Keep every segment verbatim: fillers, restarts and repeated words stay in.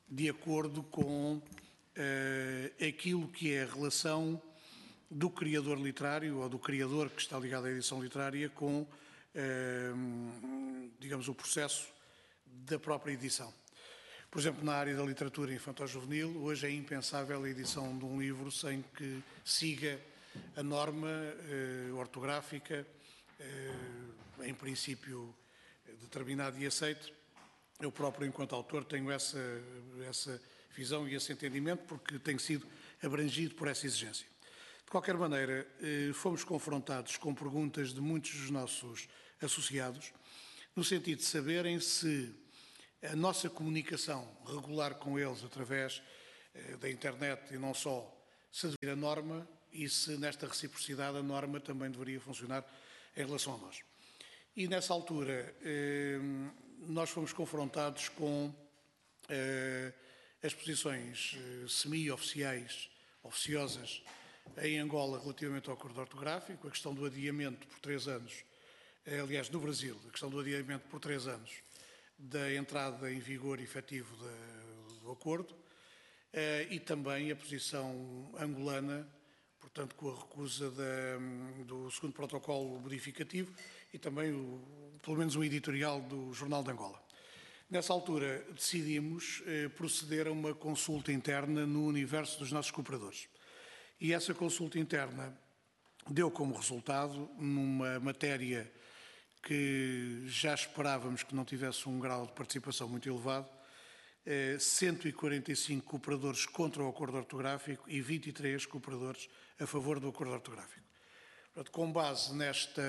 de acordo com uh, aquilo que é a relação do criador literário ou do criador que está ligado à edição literária com, uh, digamos, o processo da própria edição. Por exemplo, na área da literatura infantil-juvenil, hoje é impensável a edição de um livro sem que siga a norma uh, ortográfica, uh, em princípio determinado e aceito. Eu próprio, enquanto autor, tenho essa, essa visão e esse entendimento, porque tenho sido abrangido por essa exigência. De qualquer maneira, uh, fomos confrontados com perguntas de muitos dos nossos associados, no sentido de saberem se a nossa comunicação regular com eles através eh, da internet e não só, se deveria a norma e se nesta reciprocidade a norma também deveria funcionar em relação a nós. E nessa altura eh, nós fomos confrontados com eh, as posições eh, semi-oficiais, oficiosas, em Angola relativamente ao acordo ortográfico, a questão do adiamento por três anos, eh, aliás, no Brasil, a questão do adiamento por três anos, da entrada em vigor efetivo do acordo eh, e também a posição angolana, portanto, com a recusa da, do segundo protocolo modificativo e também, o, pelo menos, um editorial do Jornal de Angola. Nessa altura, decidimos eh, proceder a uma consulta interna no universo dos nossos cooperadores. E essa consulta interna deu como resultado, numa matéria que já esperávamos que não tivesse um grau de participação muito elevado, cento e quarenta e cinco cooperadores contra o acordo ortográfico e vinte e três cooperadores a favor do acordo ortográfico. Portanto, com base nesta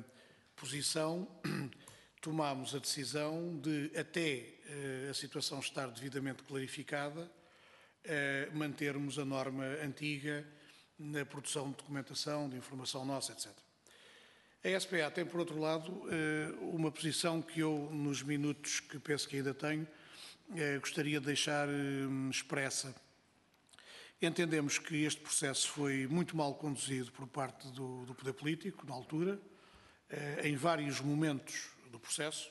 posição, tomámos a decisão de, até a situação estar devidamente clarificada, mantermos a norma antiga na produção de documentação, de informação nossa, etcétera. A S P A tem, por outro lado, uma posição que eu, nos minutos que penso que ainda tenho, gostaria de deixar expressa. Entendemos que este processo foi muito mal conduzido por parte do, do poder político, na altura, em vários momentos do processo,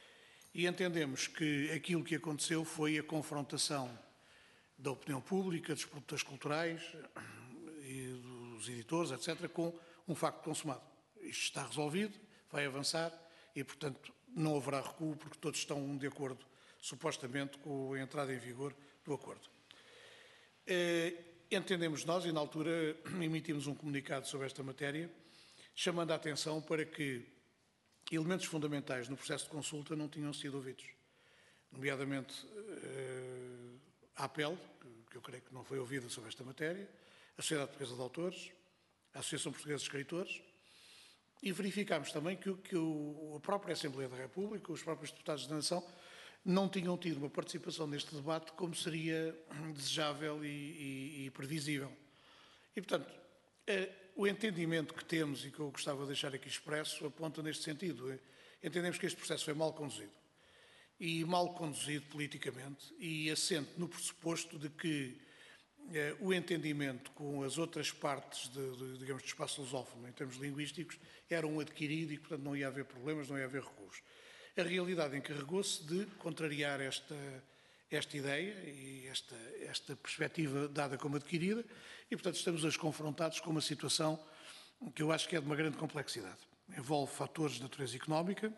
e entendemos que aquilo que aconteceu foi a confrontação da opinião pública, dos produtores culturais e dos editores, etcétera, com um facto consumado. Isto está resolvido, vai avançar e, portanto, não haverá recuo porque todos estão de acordo, supostamente, com a entrada em vigor do acordo. Entendemos nós, e na altura emitimos um comunicado sobre esta matéria, chamando a atenção para que elementos fundamentais no processo de consulta não tinham sido ouvidos. Nomeadamente a APEL, que eu creio que não foi ouvida sobre esta matéria, a Sociedade Portuguesa de Autores, a Associação Portuguesa de Escritores. E verificámos também que, que o, a própria Assembleia da República, os próprios deputados da Nação, não tinham tido uma participação neste debate como seria desejável e, e, e previsível. E, portanto, eh, o entendimento que temos e que eu gostava de deixar aqui expresso aponta neste sentido. Entendemos que este processo foi mal conduzido. E mal conduzido politicamente e assente no pressuposto de que eh, o entendimento com as outras partes de, de, digamos, do espaço lusófono, em termos linguísticos, era um adquirido e, portanto, não ia haver problemas, não ia haver recuos. A realidade encarregou-se de contrariar esta, esta ideia e esta, esta perspectiva dada como adquirida e, portanto, estamos hoje confrontados com uma situação que eu acho que é de uma grande complexidade. Envolve fatores de natureza económica,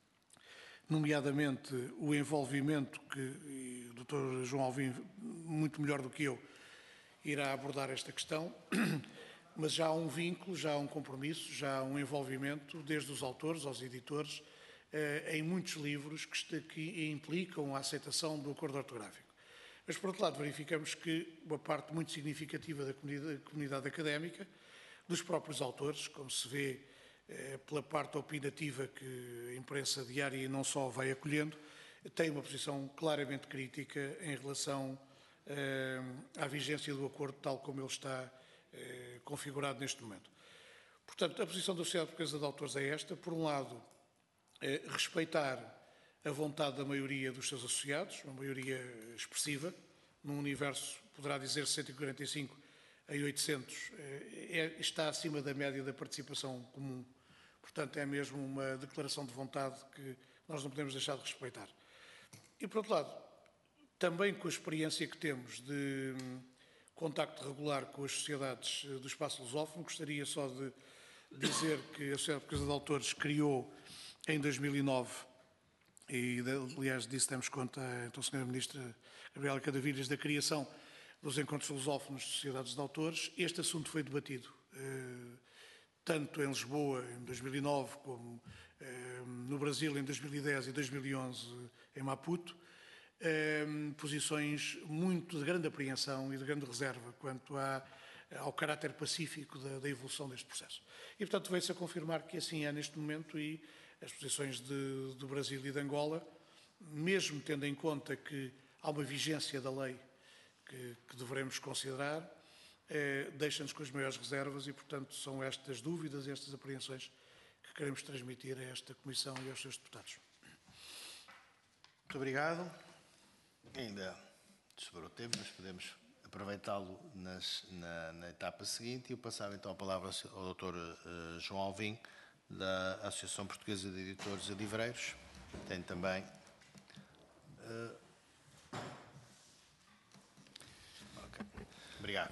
nomeadamente o envolvimento que e o doutor João Alvim, muito melhor do que eu, irá abordar esta questão, mas já há um vínculo, já há um compromisso, já há um envolvimento, desde os autores aos editores, em muitos livros que, que implicam a aceitação do acordo ortográfico. Mas, por outro lado, verificamos que uma parte muito significativa da comunidade, da comunidade académica, dos próprios autores, como se vê eh, pela parte opinativa que a imprensa diária e não só vai acolhendo, tem uma posição claramente crítica em relação eh, à vigência do acordo tal como ele está eh, configurado neste momento. Portanto, a posição da Sociedade Portuguesa de Autores é esta. Por um lado, eh, respeitar a vontade da maioria dos seus associados, uma maioria expressiva, num universo, poderá dizer, cento e quarenta e cinco em oitocentos, é, está acima da média da participação comum. Portanto, é mesmo uma declaração de vontade que nós não podemos deixar de respeitar. E, por outro lado, também com a experiência que temos de contacto regular com as sociedades do espaço lusófono, gostaria só de dizer que a Sociedade Portuguesa de Autores criou em dois mil e nove, e aliás disso temos conta então, a senhora Ministra Gabriela Cadavilhas, da criação dos Encontros Lusófonos de Sociedades de Autores. Este assunto foi debatido eh, tanto em Lisboa em dois mil e nove, como eh, no Brasil em dois mil e dez e dois mil e onze em Maputo. Eh, posições muito de grande apreensão e de grande reserva quanto à, ao caráter pacífico da, da evolução deste processo. E, portanto, veio-se a confirmar que assim é neste momento, e as posições de, do Brasil e de Angola, mesmo tendo em conta que há uma vigência da lei que, que devemos considerar, eh, deixa-nos com as maiores reservas e, portanto, são estas dúvidas e estas apreensões que queremos transmitir a esta Comissão e aos seus deputados. Muito obrigado. Ainda sobrou tempo, mas podemos aproveitá-lo na, na etapa seguinte. E eu passava então a palavra ao doutor uh, João Alvim, da Associação Portuguesa de Editores e Livreiros. Tem também... Uh... Okay. Obrigado.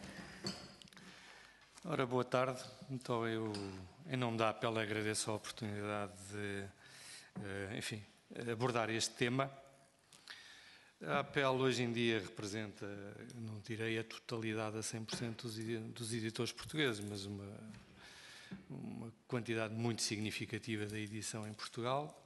Ora, boa tarde. Então, eu, em nome da APEL, agradeço a oportunidade de, uh, enfim, abordar este tema. A APEL hoje em dia representa, não direi a totalidade a cem por cento dos editores portugueses, mas uma, uma quantidade muito significativa da edição em Portugal.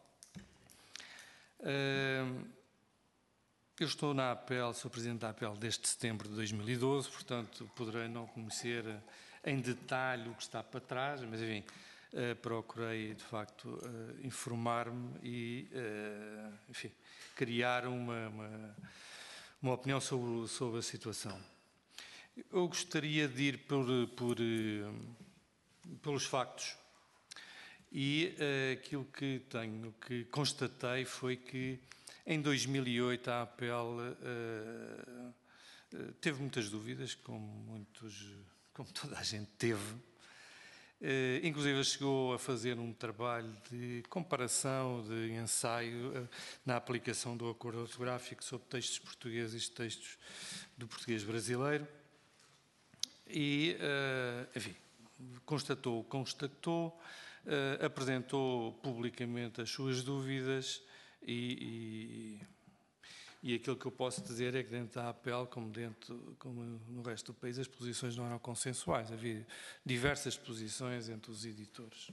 Eu estou na APEL, sou presidente da APEL desde setembro de dois mil e doze, portanto poderei não conhecer em detalhe o que está para trás, mas enfim, procurei de facto informar-me e, enfim, criar uma, uma, uma opinião sobre, sobre a situação. Eu gostaria de ir por, por, pelos factos, e uh, aquilo que tenho, que constatei foi que em dois mil e oito a APEL uh, uh, teve muitas dúvidas, como, muitos, como toda a gente teve. Uh, inclusive chegou a fazer um trabalho de comparação, de ensaio uh, na aplicação do acordo ortográfico sobre textos portugueses e textos do português brasileiro e, uh, enfim, constatou, constatou, uh, apresentou publicamente as suas dúvidas e, e, e aquilo que eu posso dizer é que dentro da APEL, como, dentro, como no resto do país, as posições não eram consensuais. Havia diversas posições entre os editores.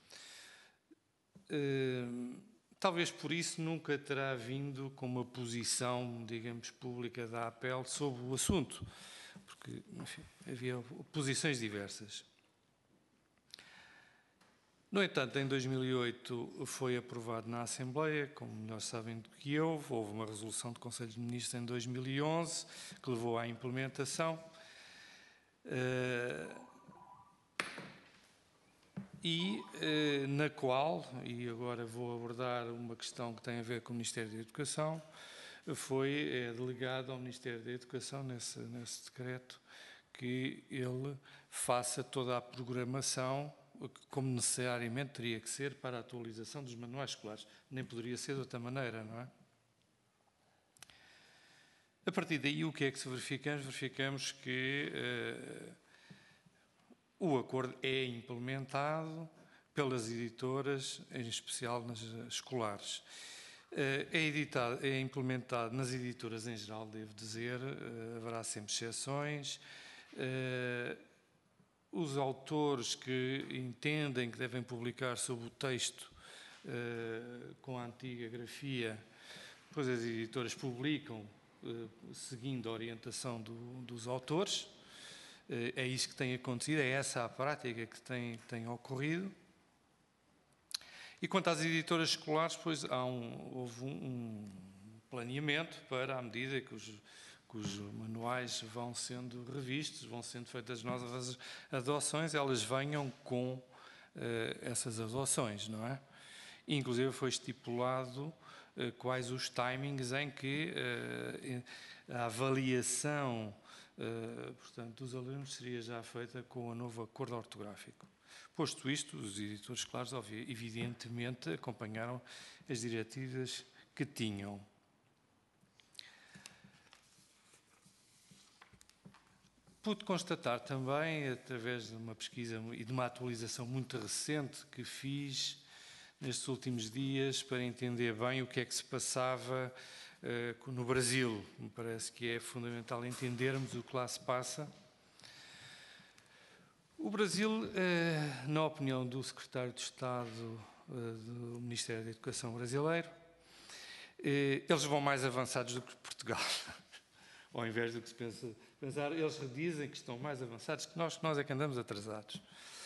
Uh, talvez por isso nunca terá vindo com uma posição, digamos, pública da APEL sobre o assunto, porque, enfim, havia posições diversas. No entanto, em dois mil e oito foi aprovado na Assembleia, como melhor sabem do que eu, houve uma resolução do Conselho de Ministros em dois mil e onze que levou à implementação uh, e uh, na qual, e agora vou abordar uma questão que tem a ver com o Ministério da Educação, foi é, delegado ao Ministério da Educação, nesse, nesse decreto, que ele faça toda a programação como necessariamente teria que ser para a atualização dos manuais escolares. Nem poderia ser de outra maneira, não é? A partir daí, o que é que se verificamos? Verificamos que uh, o acordo é implementado pelas editoras, em especial nas escolares. Uh, é, editado, é implementado nas editoras em geral, devo dizer, uh, haverá sempre exceções. Uh, Os autores que entendem que devem publicar sobre o texto uh, com a antiga grafia, pois as editoras publicam uh, seguindo a orientação do, dos autores. Uh, é isso que tem acontecido, é essa a prática que tem, tem ocorrido. E quanto às editoras escolares, pois há um, houve um, um planeamento para, à medida que os cujos manuais vão sendo revistos, vão sendo feitas novas adoções, elas venham com uh, essas adoções, não é? E, inclusive foi estipulado uh, quais os timings em que uh, a avaliação uh, portanto, dos alunos seria já feita com o novo acordo ortográfico. Posto isto, os editores, claro, evidentemente acompanharam as diretivas que tinham. pude constatar também, através de uma pesquisa e de uma atualização muito recente que fiz nestes últimos dias para entender bem o que é que se passava uh, no Brasil. Me parece que é fundamental entendermos o que lá se passa. O Brasil, uh, na opinião do secretário de Estado uh, do Ministério da Educação brasileiro, uh, eles vão mais avançados do que Portugal. Ao invés do que se pensa, pensar, eles dizem que estão mais avançados que nós, que nós é que andamos atrasados.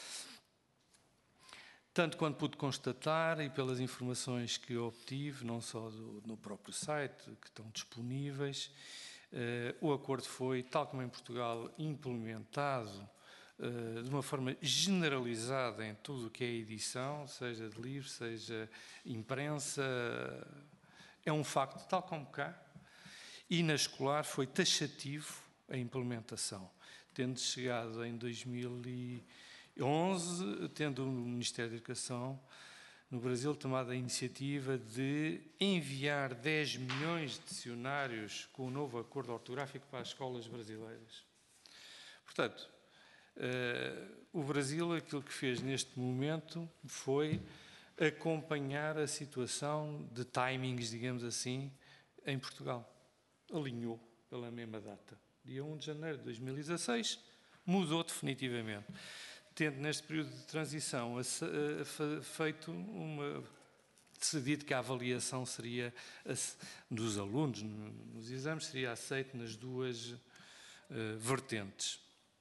Tanto quanto pude constatar e pelas informações que obtive, não só do, no próprio site, que estão disponíveis, eh, o acordo foi, tal como em Portugal, implementado eh, de uma forma generalizada em tudo o que é edição, seja de livros, seja imprensa. É um facto, tal como cá. E na escolar foi taxativo a implementação, tendo chegado em dois mil e onze, tendo o Ministério da Educação no Brasil tomado a iniciativa de enviar dez milhões de dicionários com o novo acordo ortográfico para as escolas brasileiras. Portanto, uh, o Brasil, aquilo que fez neste momento foi acompanhar a situação de timings, digamos assim, em Portugal. Alinhou pela mesma data. Dia primeiro de janeiro de dois mil e dezasseis, mudou definitivamente. Tendo neste período de transição feito uma... decidido que a avaliação seria dos alunos nos exames seria aceita nas duas uh, vertentes.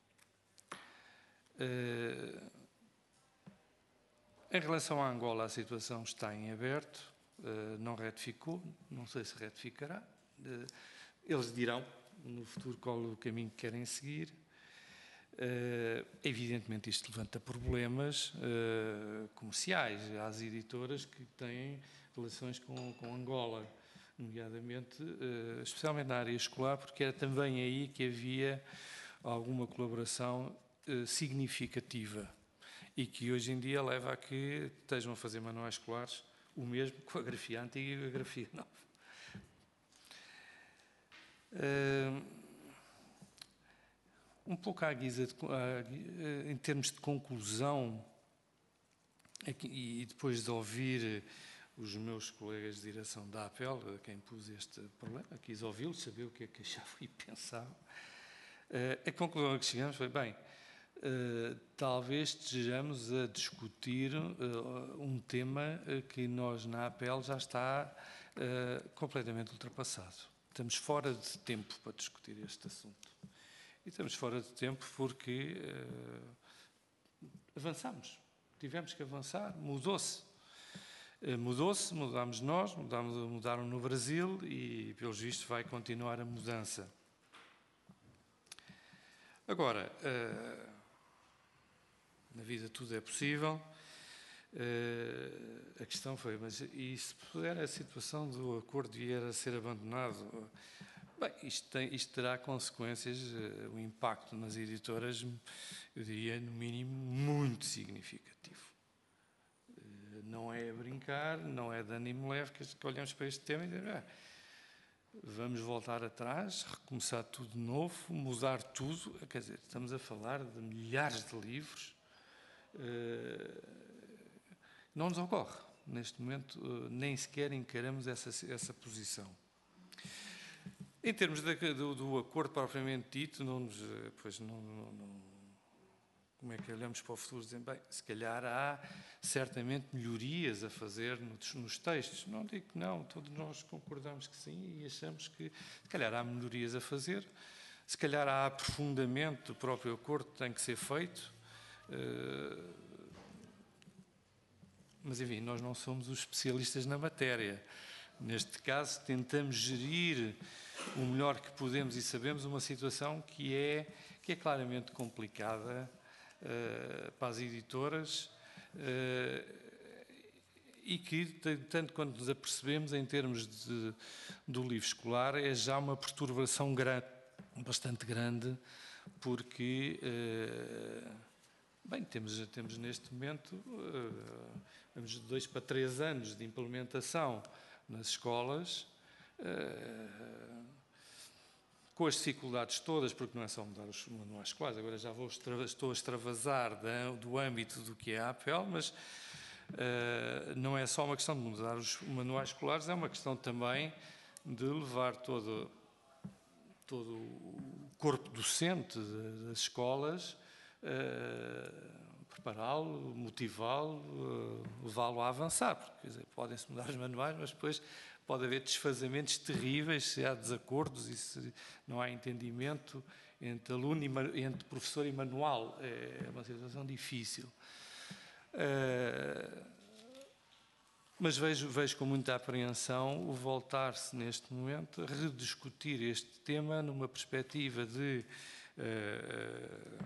Uh, em relação à Angola, a situação está em aberto, uh, não retificou, não sei se retificará. Uh, Eles dirão, no futuro, qual o caminho que querem seguir. Uh, evidentemente, isto levanta problemas uh, comerciais às editoras que têm relações com, com Angola, nomeadamente, uh, especialmente na área escolar, porque era também aí que havia alguma colaboração uh, significativa e que hoje em dia leva a que estejam a fazer manuais escolares o mesmo com a grafia antiga e a grafia nova. Uh, um pouco à guisa, de, à, em termos de conclusão, aqui, e depois de ouvir os meus colegas de direção da APEL, a quem pus este problema, quis ouvi-los, saber o que é que achavam e pensavam, uh, a conclusão a que chegamos foi, bem, uh, talvez estejamos a discutir uh, um tema que nós na APEL já está uh, completamente ultrapassado. Estamos fora de tempo para discutir este assunto. E estamos fora de tempo porque uh, avançamos. Tivemos que avançar, mudou-se. Uh, mudou-se, mudámos nós, mudámos, mudaram no Brasil e, pelos vistos, vai continuar a mudança. Agora, uh, na vida tudo é possível. Uh, a questão foi, mas e se puder a situação do acordo vier a ser abandonado? Bem, isto, tem, isto terá consequências, uh, o impacto nas editoras, eu diria, no mínimo, muito significativo. Uh, não é a brincar, não é de ânimo leve que, que olhamos para este tema e dizemos, ah, vamos voltar atrás, recomeçar tudo de novo, mudar tudo. Quer dizer, estamos a falar de milhares de livros. Uh, Não nos ocorre, neste momento, nem sequer encaramos essa, essa posição. Em termos de, do, do acordo propriamente dito, não nos, pois não, não, não, como é que olhamos para o futuro, dizendo, bem, se calhar há certamente melhorias a fazer nos, nos textos. Não digo que não, todos nós concordamos que sim e achamos que se calhar há melhorias a fazer, se calhar há aprofundamento do próprio acordo que tem que ser feito. Uh, Mas, enfim, nós não somos os especialistas na matéria. Neste caso, tentamos gerir o melhor que podemos e sabemos uma situação que é, que é claramente complicada uh, para as editoras uh, e que, tanto quanto nos apercebemos em termos de, do livro escolar, é já uma perturbação grande, bastante grande, porque... Uh, Bem, temos, temos neste momento, uh, vamos de dois para três anos de implementação nas escolas, uh, com as dificuldades todas, porque não é só mudar os manuais escolares, agora já vou, estou a extravasar do âmbito do que é a APEL, mas uh, não é só uma questão de mudar os manuais escolares, é uma questão também de levar todo, todo o corpo docente das escolas, uh, prepará-lo, motivá-lo, uh, levá-lo a avançar, porque quer dizer, podem-se mudar os manuais, mas depois pode haver desfazamentos terríveis se há desacordos e se não há entendimento entre aluno e entre professor e manual. É uma situação difícil. Uh, mas vejo, vejo com muita apreensão o voltar-se neste momento a rediscutir este tema numa perspectiva de, uh,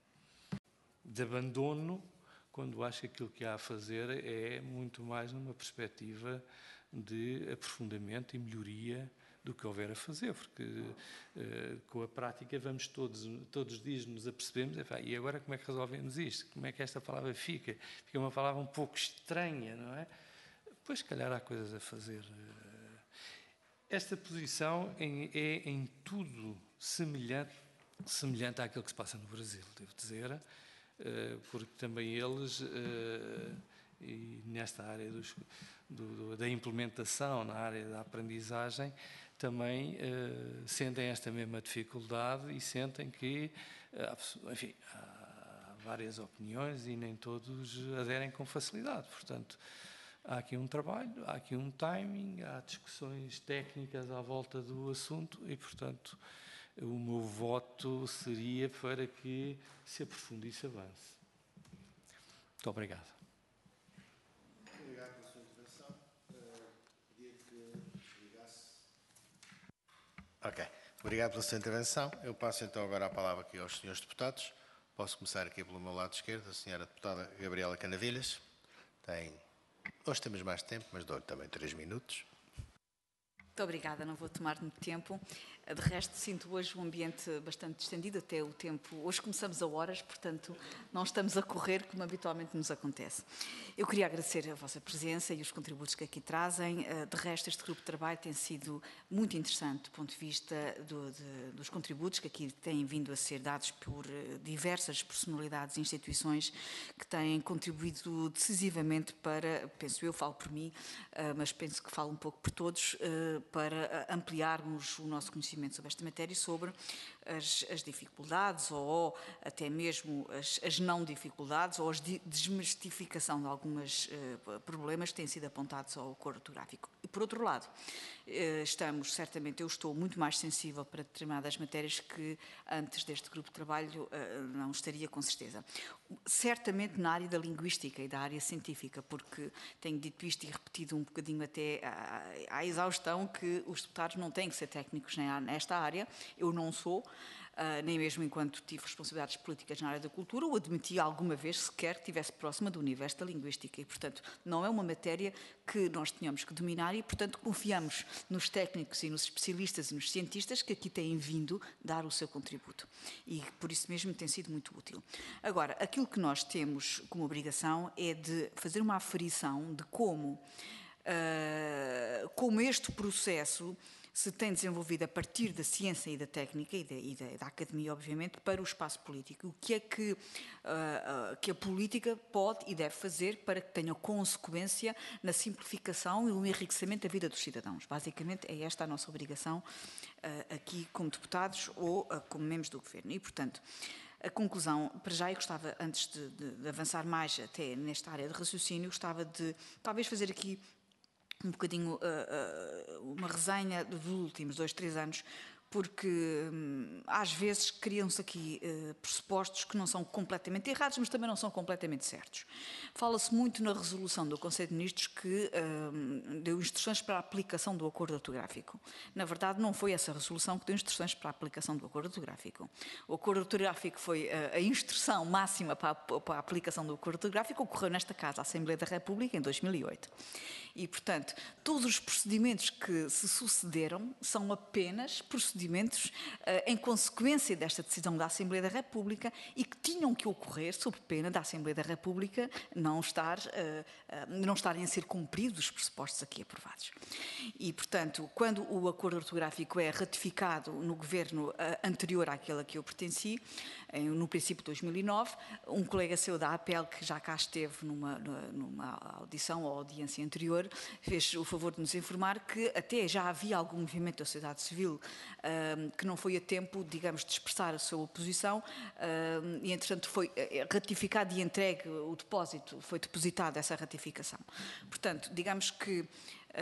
de abandono, quando acho que aquilo que há a fazer é muito mais numa perspectiva de aprofundamento e melhoria do que houver a fazer, porque uh, com a prática vamos todos, todos os dias nos apercebemos, e agora como é que resolvemos isto? Como é que esta palavra fica? Fica uma palavra um pouco estranha, não é? Pois, se calhar, há coisas a fazer. Esta posição é em tudo semelhante, semelhante àquilo que se passa no Brasil, devo dizer, porque também eles, e nesta área dos, do, da implementação, na área da aprendizagem, também sentem esta mesma dificuldade e sentem que, enfim, há várias opiniões e nem todos aderem com facilidade. Portanto, há aqui um trabalho, há aqui um timing, há discussões técnicas à volta do assunto e, portanto, o meu voto seria para que se aprofunde e se avance. Muito obrigado. Obrigado pela sua intervenção. Pedia que ligasse. Ok. Obrigado pela sua intervenção. Eu passo então agora a palavra aqui aos senhores deputados. Posso começar aqui pelo meu lado esquerdo, a senhora deputada Gabriela Canavilhas. Tem... Hoje temos mais tempo, mas dou-lhe também três minutos. Muito obrigada, não vou tomar muito tempo. De resto, sinto hoje um ambiente bastante distendido, até o tempo... Hoje começamos a horas, portanto, não estamos a correr como habitualmente nos acontece. Eu queria agradecer a vossa presença e os contributos que aqui trazem. De resto, este grupo de trabalho tem sido muito interessante do ponto de vista do, de, dos contributos que aqui têm vindo a ser dados por diversas personalidades e instituições que têm contribuído decisivamente para, penso eu, falo por mim, mas penso que falo um pouco por todos, para ampliarmos o nosso conhecimento sobre esta matéria e sobre as, as dificuldades ou até mesmo as, as não dificuldades ou a desmistificação de alguns uh, problemas que têm sido apontados ao coro ortográfico. E, por outro lado, uh, estamos, certamente, eu estou muito mais sensível para determinadas matérias que antes deste grupo de trabalho uh, não estaria, com certeza. Certamente na área da linguística e da área científica, porque tenho dito isto e repetido um bocadinho até à, à exaustão que os deputados não têm que ser técnicos nesta área. Eu não sou, uh, nem mesmo enquanto tive responsabilidades políticas na área da cultura, ou admiti alguma vez sequer que estivesse próxima do universo da linguística. E, portanto, não é uma matéria que nós tenhamos que dominar e, portanto, confiamos nos técnicos e nos especialistas e nos cientistas que aqui têm vindo dar o seu contributo. E, por isso mesmo, tem sido muito útil. Agora, aquilo que nós temos como obrigação é de fazer uma aferição de como, uh, como este processo se tem desenvolvido a partir da ciência e da técnica e da, e da, da academia, obviamente, para o espaço político. O que é que, uh, uh, que a política pode e deve fazer para que tenha consequência na simplificação e no enriquecimento da vida dos cidadãos. Basicamente, é esta a nossa obrigação uh, aqui como deputados ou uh, como membros do Governo. E, portanto, a conclusão, para já, eu gostava, antes de, de, de avançar mais até nesta área de raciocínio, gostava de talvez fazer aqui um bocadinho uh, uh, uma resenha dos últimos dois, três anos, porque hum, às vezes criam-se aqui uh, pressupostos que não são completamente errados, mas também não são completamente certos. Fala-se muito na resolução do Conselho de Ministros que um, deu instruções para a aplicação do acordo ortográfico. Na verdade, não foi essa resolução que deu instruções para a aplicação do acordo ortográfico. O acordo ortográfico foi uh, a instrução máxima para a, para a aplicação do acordo ortográfico, ocorreu nesta Casa, a Assembleia da República, em dois mil e oito. E, portanto, todos os procedimentos que se sucederam são apenas procedimentos uh, em consequência desta decisão da Assembleia da República e que tinham que ocorrer sob pena da Assembleia da República não, estar, uh, uh, não estarem a ser cumpridos os pressupostos aqui aprovados. responsabilidades. E, portanto, quando o acordo ortográfico é ratificado no governo anterior àquele a que eu pertenci, no princípio de dois mil e nove, um colega seu da A P E L, que já cá esteve numa, numa audição ou audiência anterior, fez o favor de nos informar que até já havia algum movimento da sociedade civil um, que não foi a tempo, digamos, de expressar a sua oposição um, e, entretanto, foi ratificado e entregue o depósito, foi depositada essa ratificação. Portanto, digamos que uh,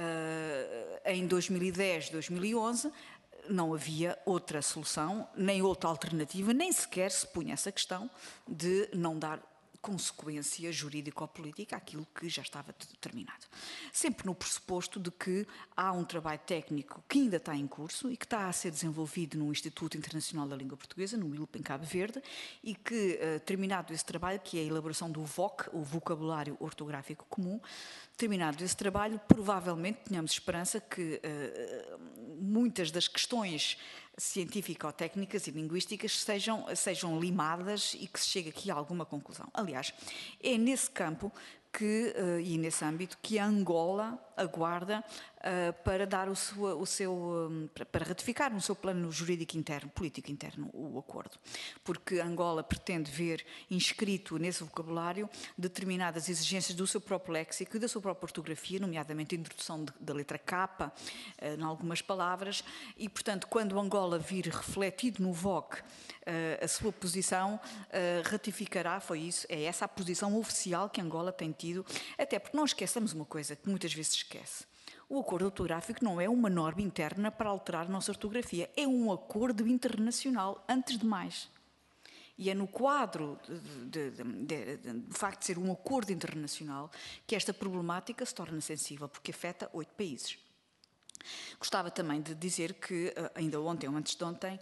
em dois mil e dez, dois mil e onze, não havia outra solução, nem outra alternativa, nem sequer se punha essa questão de não dar consequência jurídico-política àquilo que já estava determinado. Sempre no pressuposto de que há um trabalho técnico que ainda está em curso e que está a ser desenvolvido no Instituto Internacional da Língua Portuguesa, no I L P, em Cabo Verde, e que, terminado esse trabalho, que é a elaboração do V O C, o Vocabulário Ortográfico Comum, terminado esse trabalho, provavelmente tenhamos esperança que uh, muitas das questões científico-técnicas e linguísticas sejam, sejam limadas e que se chegue aqui a alguma conclusão. Aliás, é nesse campo que, uh, e nesse âmbito que a Angola aguarda uh, para dar o seu, o seu um, para ratificar no seu plano jurídico interno, político interno, o acordo. Porque Angola pretende ver inscrito nesse vocabulário determinadas exigências do seu próprio léxico e da sua própria ortografia, nomeadamente a introdução de, da letra K uh, em algumas palavras, e, portanto, quando Angola vir refletido no V O C uh, a sua posição, uh, ratificará, foi isso, é essa a posição oficial que Angola tem tido, até porque não esqueçamos uma coisa que muitas vezes se esquece. O acordo ortográfico não é uma norma interna para alterar a nossa ortografia, é um acordo internacional, antes de mais. E é no quadro do facto de ser um acordo internacional que esta problemática se torna sensível, porque afeta oito países. Gostava também de dizer que, ainda ontem ou antes de ontem,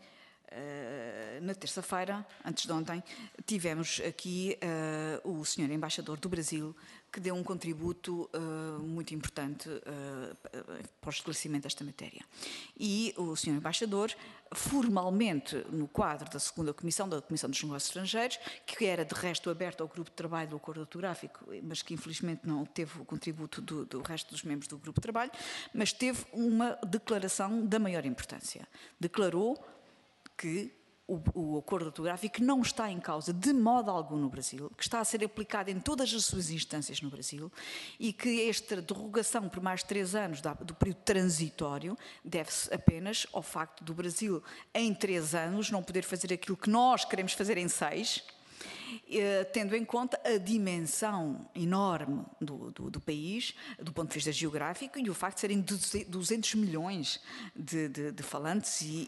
na terça-feira, antes de ontem, tivemos aqui uh, o senhor Embaixador do Brasil, que deu um contributo uh, muito importante uh, para o esclarecimento desta matéria. E o senhor Embaixador, formalmente, no quadro da segunda Comissão, da Comissão dos Negócios Estrangeiros, que era de resto aberta ao grupo de trabalho do acordo ortográfico, mas que infelizmente não teve o contributo do, do resto dos membros do grupo de trabalho, mas teve uma declaração da maior importância. Declarou que o, o acordo ortográfico não está em causa de modo algum no Brasil, que está a ser aplicado em todas as suas instâncias no Brasil e que esta derrogação por mais de três anos da, do período transitório deve-se apenas ao facto do Brasil, em três anos, não poder fazer aquilo que nós queremos fazer em seis, eh, tendo em conta a dimensão enorme do, do, do país, do ponto de vista geográfico, e o facto de serem duzentos milhões de, de, de falantes e,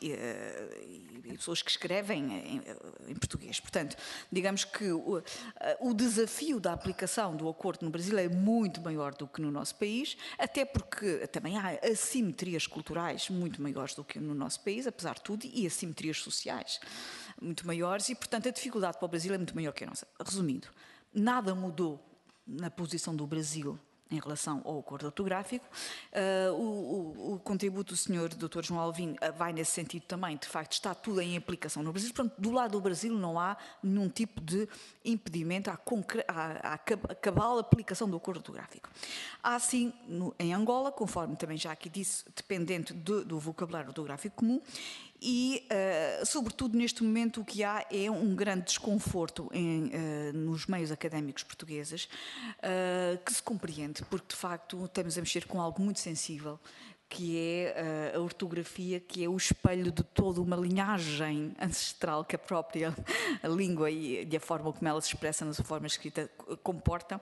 e, e pessoas que escrevem em, em português. Portanto, digamos que o, o desafio da aplicação do acordo no Brasil é muito maior do que no nosso país, até porque também há assimetrias culturais muito maiores do que no nosso país, apesar de tudo, e assimetrias sociais muito maiores, e, portanto, a dificuldade para o Brasil é muito maior que a nossa. Resumindo, nada mudou na posição do Brasil em relação ao acordo ortográfico. Uh, o, o, o contributo do senhor doutor João Alvim vai nesse sentido também. De facto, está tudo em aplicação no Brasil. Portanto, do lado do Brasil não há nenhum tipo de impedimento à, à, à cabal aplicação do acordo ortográfico. Há sim, no, em Angola, conforme também já aqui disse, dependente do, do vocabulário ortográfico comum, e, uh, sobretudo, neste momento o que há é um grande desconforto em, uh, nos meios académicos portugueses, uh, que se compreende, porque, de facto, estamos a mexer com algo muito sensível, que é uh, a ortografia, que é o espelho de toda uma linhagem ancestral que a própria a língua e, e a forma como ela se expressa na sua forma escrita comporta,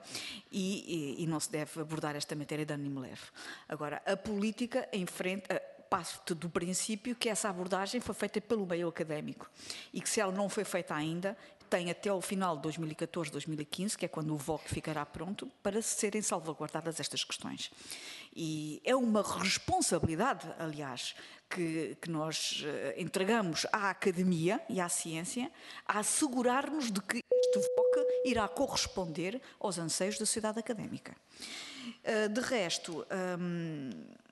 e, e, e não se deve abordar esta matéria de ânimo leve. Agora, a política em frente... Uh, passo do princípio que essa abordagem foi feita pelo meio académico e que, se ela não foi feita ainda, tem até ao final de dois mil e catorze, dois mil e quinze, que é quando o V O C ficará pronto, para serem salvaguardadas estas questões. E é uma responsabilidade, aliás, que, que nós uh, entregamos à academia e à ciência, a assegurar-nos de que este V O C irá corresponder aos anseios da sociedade académica. Uh, de resto... Um,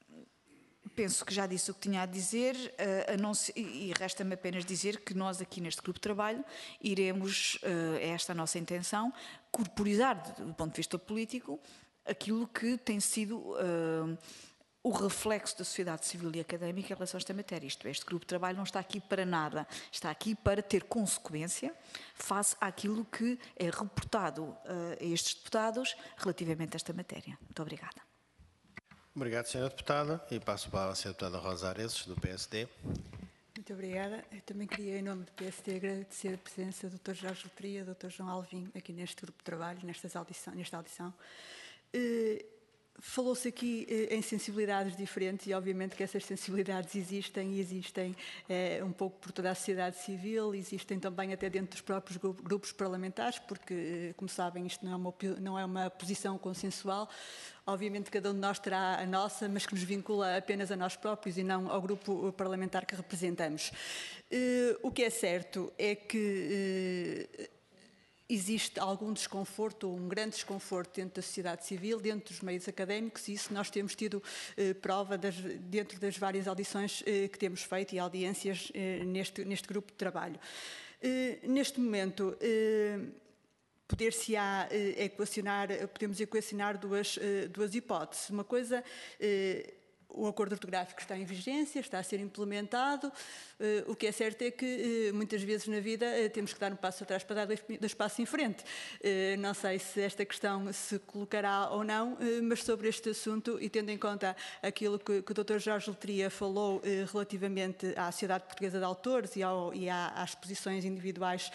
penso que já disse o que tinha a dizer, uh, a não se, e resta-me apenas dizer que nós aqui neste grupo de trabalho iremos, uh, é esta a nossa intenção, corporizar do ponto de vista político aquilo que tem sido uh, o reflexo da sociedade civil e académica em relação a esta matéria. Isto é, este grupo de trabalho não está aqui para nada, está aqui para ter consequência face àquilo que é reportado uh, a estes deputados relativamente a esta matéria. Muito obrigada. Obrigado, senhora Deputada. E passo a palavra à senhora Deputada Rosa Areces, do P S D. Muito obrigada. Eu também queria, em nome do P S D, agradecer a presença do doutor Jorge Letria e do doutor João Alvim aqui neste grupo de trabalho, nestas audição, nesta audição. Uh, Falou-se aqui eh, em sensibilidades diferentes e obviamente que essas sensibilidades existem e existem eh, um pouco por toda a sociedade civil, existem também até dentro dos próprios grupos parlamentares, porque, eh, como sabem, isto não é, uma, não é uma posição consensual. Obviamente cada um de nós terá a nossa, mas que nos vincula apenas a nós próprios e não ao grupo parlamentar que representamos. Eh, o que é certo é que eh, existe algum desconforto, ou um grande desconforto dentro da sociedade civil, dentro dos meios académicos, e isso nós temos tido eh, prova das, dentro das várias audições eh, que temos feito e audiências eh, neste, neste grupo de trabalho. Eh, neste momento, eh, poder-se-á eh, equacionar, podemos equacionar duas, eh, duas hipóteses. Uma coisa... Eh, O acordo ortográfico está em vigência, está a ser implementado. O que é certo é que, muitas vezes na vida, temos que dar um passo atrás para dar dois passos em frente. Não sei se esta questão se colocará ou não, mas sobre este assunto, e tendo em conta aquilo que, que o doutor Jorge Letria falou relativamente à Sociedade Portuguesa de Autores e, ao, e às posições individuais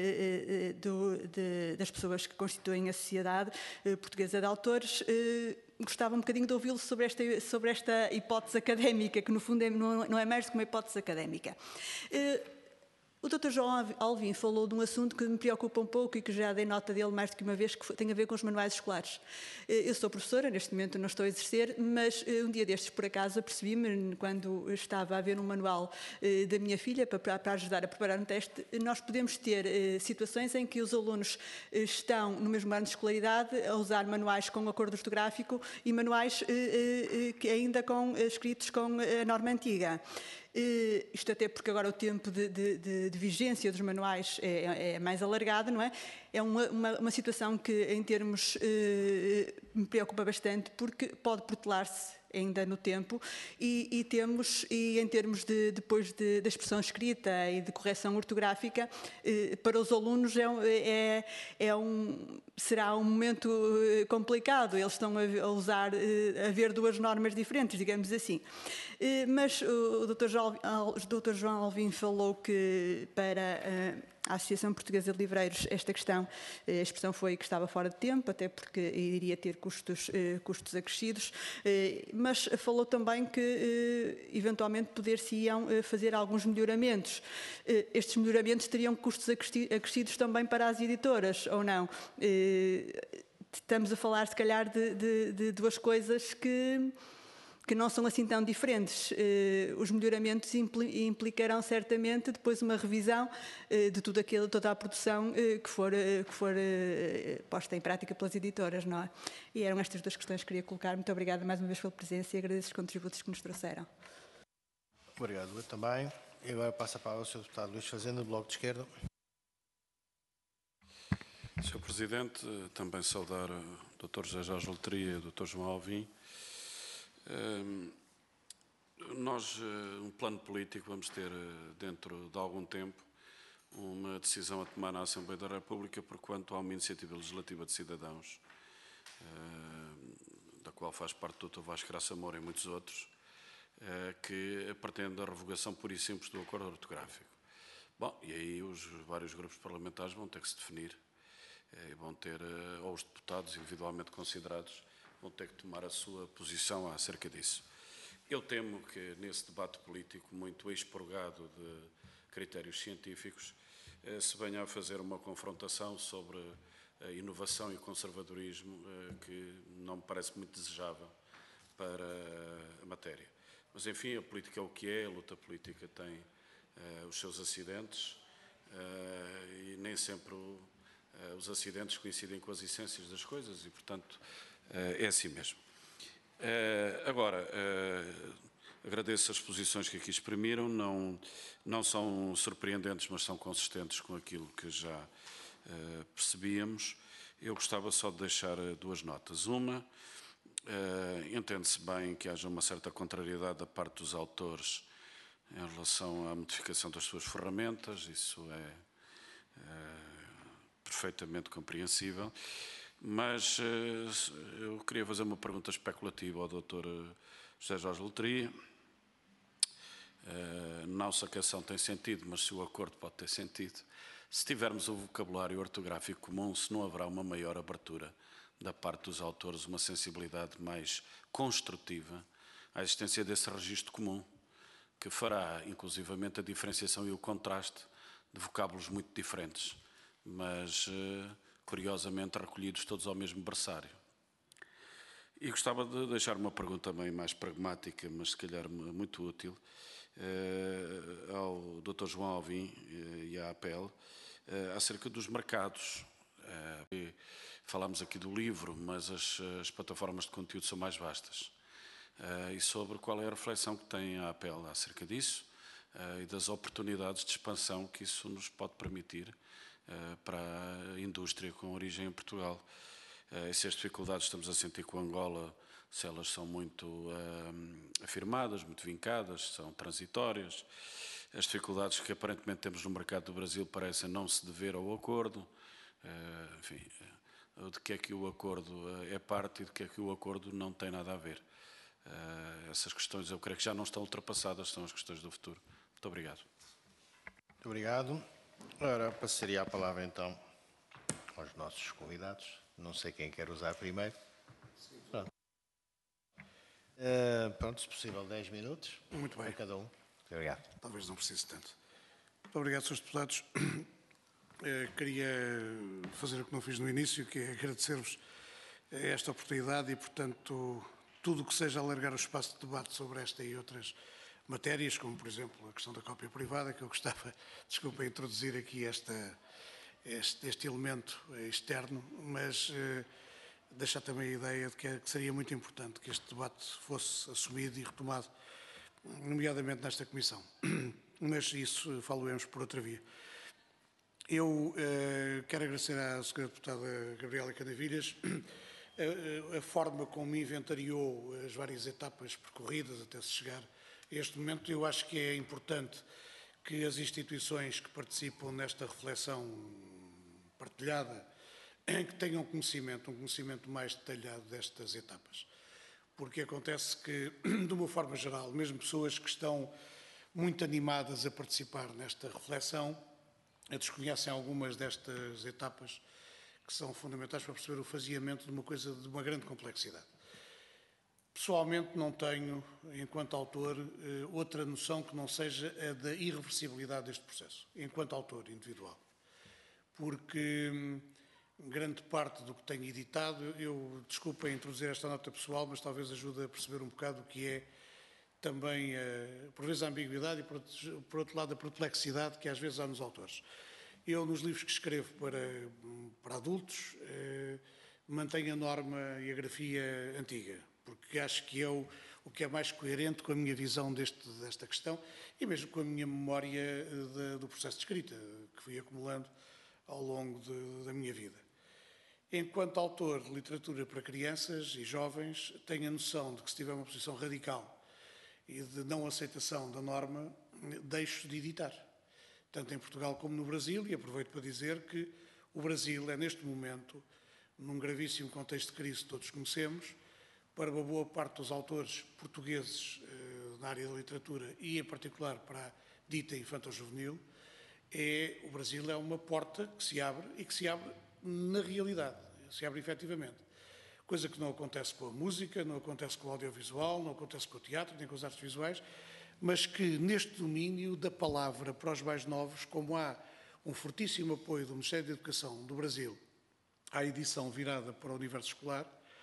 do, de, das pessoas que constituem a Sociedade Portuguesa de Autores, gostava um bocadinho de ouvi-lo sobre esta, sobre esta hipótese académica, que no fundo é, não é mais do que uma hipótese académica. O doutor João Alvim falou de um assunto que me preocupa um pouco e que já dei nota dele mais do que uma vez, que tem a ver com os manuais escolares. Eu sou professora, neste momento não estou a exercer, mas um dia destes, por acaso, apercebi-me, quando estava a ver um manual da minha filha, para, para ajudar a preparar um teste, nós podemos ter situações em que os alunos estão no mesmo ano de escolaridade a usar manuais com acordo ortográfico e manuais que ainda com, escritos com a norma antiga. Uh, isto até porque agora o tempo de, de, de, de vigência dos manuais é, é mais alargado, não é? É uma, uma, uma situação que, em termos, uh, me preocupa bastante, porque pode protelar-se ainda no tempo e, e temos, e em termos de, depois de, de expressão escrita e de correção ortográfica, uh, para os alunos é, é, é um, será um momento complicado. Eles estão a, a usar, uh, a ver duas normas diferentes, digamos assim. Uh, mas o doutor João, o doutor João Alvim falou que para uh, a Associação Portuguesa de Livreiros esta questão, a expressão foi que estava fora de tempo, até porque iria ter custos, uh, custos acrescidos, uh, mas falou também que uh, eventualmente poder-se-iam uh, fazer alguns melhoramentos. Uh, estes melhoramentos teriam custos acrescidos também para as editoras, ou não? Uh, estamos a falar, se calhar, de, de, de duas coisas que... que não são assim tão diferentes. Uh, os melhoramentos impli implicarão certamente depois uma revisão uh, de tudo aquilo, toda a produção uh, que for, uh, que for uh, posta em prática pelas editoras, não é? E eram estas duas questões que queria colocar. Muito obrigada mais uma vez pela presença e agradeço os contributos que nos trouxeram. Obrigado, eu também. E agora passa a palavra ao senhor Deputado Luís Fazenda, do Bloco de Esquerda. senhor Presidente, também saudar o doutor José Jorge Letria e o doutor João Alvim. Uh, nós, uh, um plano político, vamos ter uh, dentro de algum tempo uma decisão a tomar na Assembleia da República por quanto a uma iniciativa legislativa de cidadãos, uh, da qual faz parte o doutor Vasco Graça Moura e muitos outros, uh, que pretende a revogação pura e simples do acordo ortográfico. Bom, e aí os vários grupos parlamentares vão ter que se definir, uh, e vão ter, uh, ou os deputados individualmente considerados, vão ter que tomar a sua posição acerca disso. Eu temo que nesse debate político muito expurgado de critérios científicos se venha a fazer uma confrontação sobre a inovação e o conservadorismo que não me parece muito desejável para a matéria. Mas, enfim, a política é o que é, a luta política tem uh, os seus acidentes uh, e nem sempre uh, os acidentes coincidem com as essências das coisas e, portanto, é assim mesmo. Agora, agradeço as posições que aqui exprimiram, não, não são surpreendentes, mas são consistentes com aquilo que já percebíamos. Eu gostava só de deixar duas notas. Uma Uh, Entende-se bem que haja uma certa contrariedade da parte dos autores em relação à modificação das suas ferramentas, isso é uh, perfeitamente compreensível, mas uh, eu queria fazer uma pergunta especulativa ao doutor José Jorge Letria. Uh, não se a questão tem sentido, mas se o acordo pode ter sentido. Se tivermos um vocabulário ortográfico comum, se não haverá uma maior abertura da parte dos autores, uma sensibilidade mais construtiva à existência desse registro comum, que fará, inclusivamente, a diferenciação e o contraste de vocábulos muito diferentes, mas, uh, curiosamente, recolhidos todos ao mesmo berçário. E gostava de deixar uma pergunta também mais pragmática, mas se calhar muito útil, Uh, ao doutor João Alvim uh, e à A P L uh, acerca dos mercados. Uh, falámos aqui do livro, mas as, as plataformas de conteúdo são mais vastas. Uh, e sobre qual é a reflexão que tem a A P L acerca disso uh, e das oportunidades de expansão que isso nos pode permitir uh, para a indústria com origem em Portugal. Uh, e se as dificuldades estamos a sentir com Angola, se elas são muito uh, afirmadas, muito vincadas, são transitórias. As dificuldades que aparentemente temos no mercado do Brasil parecem não se dever ao acordo. Uh, enfim, uh, de que é que o acordo uh, é parte e de que é que o acordo não tem nada a ver. Uh, essas questões eu creio que já não estão ultrapassadas, são as questões do futuro. Muito obrigado. Muito obrigado. Ora, passaria a palavra então aos nossos convidados. Não sei quem quer usar primeiro. Pronto. Uh, pronto, se possível, dez minutos. Muito bem. Para cada um. Muito obrigado. Talvez não precise tanto. Muito obrigado, senhores deputados. Uh, queria fazer o que não fiz no início, que é agradecer-vos esta oportunidade e, portanto, tudo o que seja alargar o espaço de debate sobre esta e outras matérias, como, por exemplo, a questão da cópia privada, que eu gostava, desculpa, introduzir aqui esta, este, este elemento externo, mas... Uh, deixar também a ideia de que seria muito importante que este debate fosse assumido e retomado, nomeadamente nesta Comissão. Mas isso falo-emos por outra via. Eu eh, quero agradecer à senhora Deputada Gabriela Canavilhas a, a forma como inventariou as várias etapas percorridas até se chegar a este momento. Eu acho que é importante que as instituições que participam nesta reflexão partilhada que tenham conhecimento, um conhecimento mais detalhado destas etapas. Porque acontece que, de uma forma geral, mesmo pessoas que estão muito animadas a participar nesta reflexão, desconhecem algumas destas etapas que são fundamentais para perceber o faseamento de uma coisa de uma grande complexidade. Pessoalmente não tenho, enquanto autor, outra noção que não seja a da irreversibilidade deste processo, enquanto autor individual. Porque... grande parte do que tenho editado, eu desculpem introduzir esta nota pessoal, mas talvez ajude a perceber um bocado o que é também, por vezes, a ambiguidade e, por outro lado, a perplexidade que às vezes há nos autores. Eu, nos livros que escrevo para, para adultos, eh, mantenho a norma e a grafia antiga, porque acho que é o, o que é mais coerente com a minha visão deste, desta questão e mesmo com a minha memória de, do processo de escrita, que fui acumulando ao longo de, da minha vida. Enquanto autor de literatura para crianças e jovens, tenho a noção de que se tiver uma posição radical e de não aceitação da norma, deixo de editar, tanto em Portugal como no Brasil, e aproveito para dizer que o Brasil é, neste momento, num gravíssimo contexto de crise que todos conhecemos, para uma boa parte dos autores portugueses eh, na área da literatura e, em particular, para a dita infanto-juvenil, é, o Brasil é uma porta que se abre e que se abre na realidade, se abre efetivamente. Coisa que não acontece com a música, não acontece com o audiovisual, não acontece com o teatro, nem com as artes visuais, mas que neste domínio da palavra para os mais novos, como há um fortíssimo apoio do Ministério da Educação do Brasil à edição virada para o universo escolar,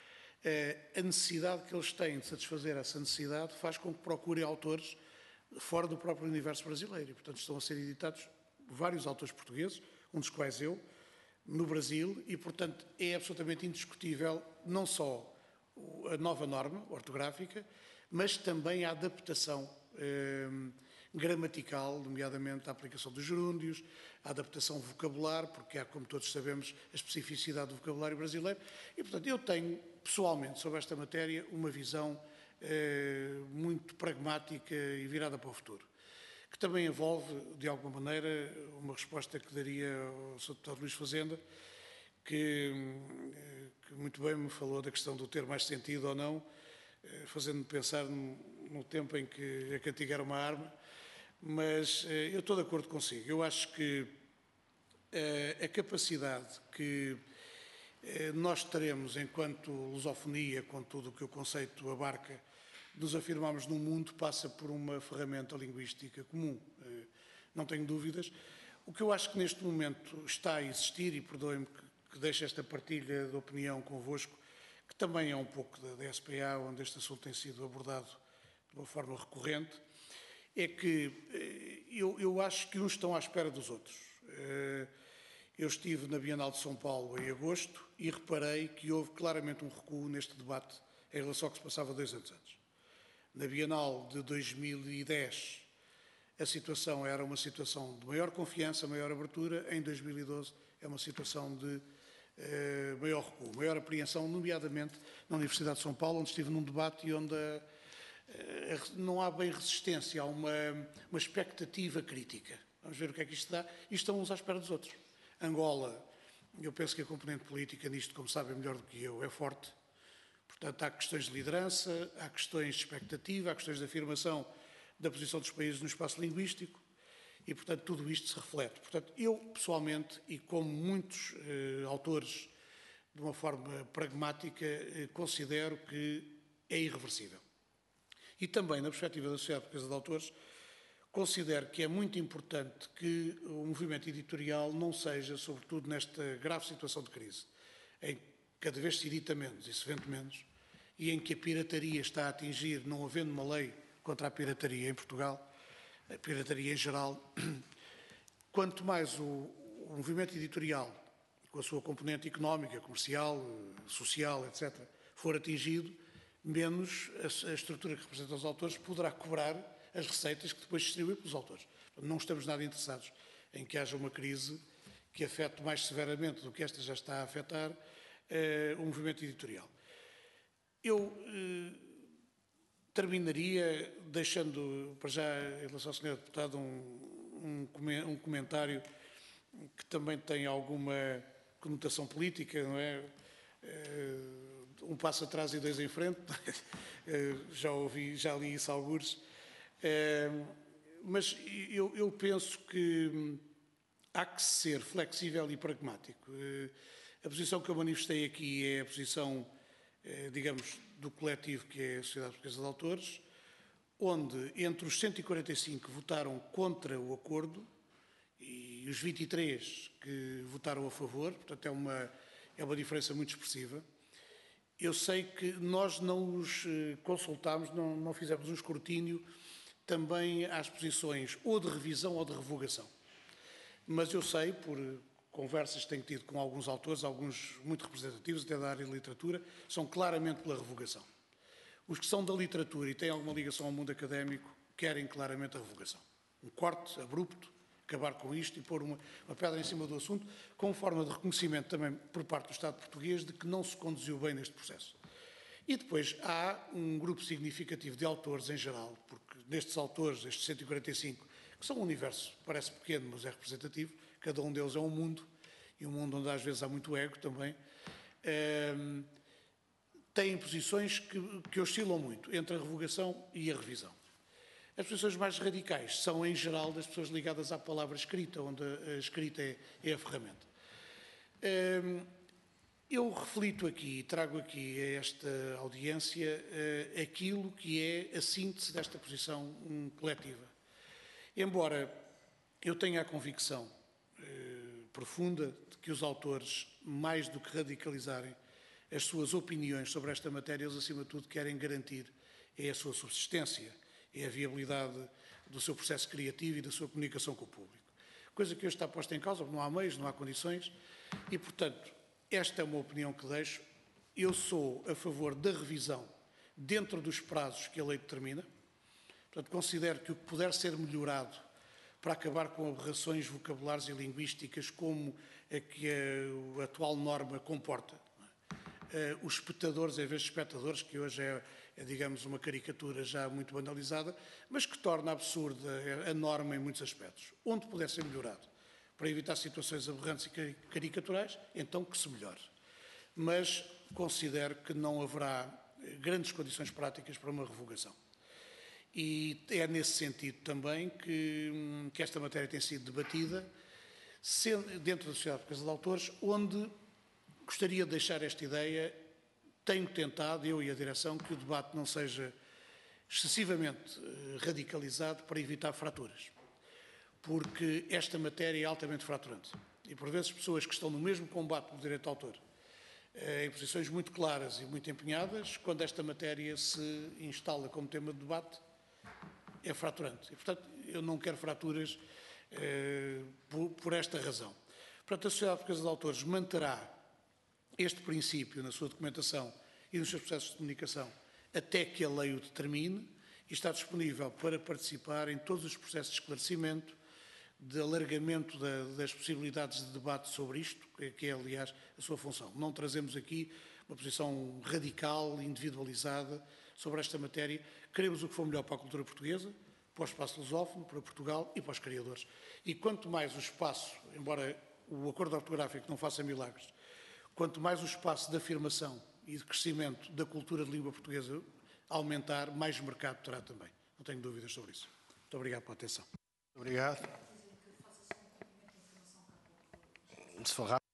a necessidade que eles têm de satisfazer essa necessidade faz com que procurem autores fora do próprio universo brasileiro. E, portanto, estão a ser editados vários autores portugueses, um dos quais eu, no Brasil, e, portanto, é absolutamente indiscutível não só a nova norma ortográfica, mas também a adaptação eh, gramatical, nomeadamente a aplicação dos gerúndios, a adaptação vocabular, porque há, como todos sabemos, a especificidade do vocabulário brasileiro. E, portanto, eu tenho pessoalmente, sobre esta matéria, uma visão eh, muito pragmática e virada para o futuro, que também envolve, de alguma maneira, uma resposta que daria ao senhor Deputado Luís Fazenda, que, que muito bem me falou da questão do ter mais sentido ou não, fazendo-me pensar no, no tempo em que a cantiga era uma arma, mas eu estou de acordo consigo. Eu acho que a, a capacidade que nós teremos enquanto lusofonia, com tudo o que o conceito abarca, de nos afirmarmos num mundo, passa por uma ferramenta linguística comum. Não tenho dúvidas. O que eu acho que neste momento está a existir, e perdoem-me que, que deixe esta partilha de opinião convosco, que também é um pouco da, da S P A, onde este assunto tem sido abordado de uma forma recorrente, é que eu, eu acho que uns estão à espera dos outros. Eu estive na Bienal de São Paulo em agosto e reparei que houve claramente um recuo neste debate em relação ao que se passava dois anos antes. Na Bienal de dois mil e dez, a situação era uma situação de maior confiança, maior abertura. Em dois mil e doze é uma situação de eh, maior recuo, maior apreensão, nomeadamente na Universidade de São Paulo, onde estive num debate e onde a, a, não há bem resistência, há uma, uma expectativa crítica. Vamos ver o que é que isto dá. E estão uns à espera dos outros. Angola, eu penso que a componente política nisto, como sabem melhor do que eu, é forte. Portanto, há questões de liderança, há questões de expectativa, há questões de afirmação da posição dos países no espaço linguístico e, portanto, tudo isto se reflete. Portanto, eu, pessoalmente, e como muitos eh, autores, de uma forma pragmática, eh, considero que é irreversível. E também, na perspectiva da Sociedade Portuguesa de Autores, considero que é muito importante que o movimento editorial não seja, sobretudo nesta grave situação de crise, em que cada vez se edita menos e se vende menos, e em que a pirataria está a atingir, não havendo uma lei contra a pirataria em Portugal, a pirataria em geral, quanto mais o, o movimento editorial, com a sua componente económica, comercial, social, etcétera, for atingido, menos a, a estrutura que representa os autores poderá cobrar as receitas que depois distribui pelos autores. Não estamos nada interessados em que haja uma crise que afete mais severamente do que esta já está a afetar eh, o movimento editorial. Eu eh, terminaria deixando, para já, em relação ao senhor Deputado, um, um, um comentário que também tem alguma conotação política, não é? Eh, um passo atrás e dois em frente. já ouvi, já li isso algures. Uh, mas eu, eu penso que há que ser flexível e pragmático. Uh, a posição que eu manifestei aqui é a posição, uh, digamos, do coletivo que é a Sociedade Portuguesa de Autores, onde entre os cento e quarenta e cinco que votaram contra o acordo e os vinte e três que votaram a favor, portanto é uma, é uma diferença muito expressiva. Eu sei que nós não os consultámos, não, não fizemos um escrutínio também às posições ou de revisão ou de revogação. Mas eu sei, por conversas que tenho tido com alguns autores, alguns muito representativos, até da área de literatura, são claramente pela revogação. Os que são da literatura e têm alguma ligação ao mundo académico querem claramente a revogação. Um corte abrupto, acabar com isto e pôr uma, uma pedra em cima do assunto, com forma de reconhecimento também por parte do Estado português de que não se conduziu bem neste processo. E depois há um grupo significativo de autores em geral, porque nestes autores, estes cento e quarenta e cinco, que são um universo, parece pequeno, mas é representativo, cada um deles é um mundo, e um mundo onde às vezes há muito ego também, eh, têm posições que, que oscilam muito entre a revogação e a revisão. As posições mais radicais são, em geral, das pessoas ligadas à palavra escrita, onde a escrita é, é a ferramenta. Eh, Eu reflito aqui, trago aqui a esta audiência uh, aquilo que é a síntese desta posição um, coletiva. Embora eu tenha a convicção uh, profunda de que os autores, mais do que radicalizarem as suas opiniões sobre esta matéria, eles, acima de tudo, querem garantir é a sua subsistência, é a viabilidade do seu processo criativo e da sua comunicação com o público. Coisa que hoje está posta em causa, não há meios, não há condições, e, portanto, esta é uma opinião que deixo. Eu sou a favor da revisão dentro dos prazos que a lei determina. Portanto, considero que o que puder ser melhorado para acabar com aberrações vocabulares e linguísticas como a que a, a atual norma comporta, os espectadores em vez de espectadores, que hoje é, é, digamos, uma caricatura já muito banalizada, mas que torna absurda a norma em muitos aspectos. Onde puder ser melhorado, para evitar situações aberrantes e caricaturais, então que se melhore. Mas considero que não haverá grandes condições práticas para uma revogação. E é nesse sentido também que, que esta matéria tem sido debatida dentro da Sociedade Portuguesa de Autores, onde gostaria de deixar esta ideia. Tenho tentado, eu e a direção, que o debate não seja excessivamente radicalizado para evitar fraturas, porque esta matéria é altamente fraturante. E, por vezes, pessoas que estão no mesmo combate do direito de autor, em posições muito claras e muito empenhadas, quando esta matéria se instala como tema de debate, é fraturante. E, portanto, eu não quero fraturas eh, por, por esta razão. Portanto, a Sociedade Portuguesa de Autores manterá este princípio na sua documentação e nos seus processos de comunicação até que a lei o determine e está disponível para participar em todos os processos de esclarecimento, de alargamento da, das possibilidades de debate sobre isto, que é, aliás, a sua função. Não trazemos aqui uma posição radical, individualizada sobre esta matéria. Queremos o que for melhor para a cultura portuguesa, para o espaço lusófono, para Portugal e para os criadores. E quanto mais o espaço, embora o acordo ortográfico não faça milagres, quanto mais o espaço de afirmação e de crescimento da cultura de língua portuguesa aumentar, mais mercado terá também. Não tenho dúvidas sobre isso. Muito obrigado pela atenção. Obrigado. Se for rápido.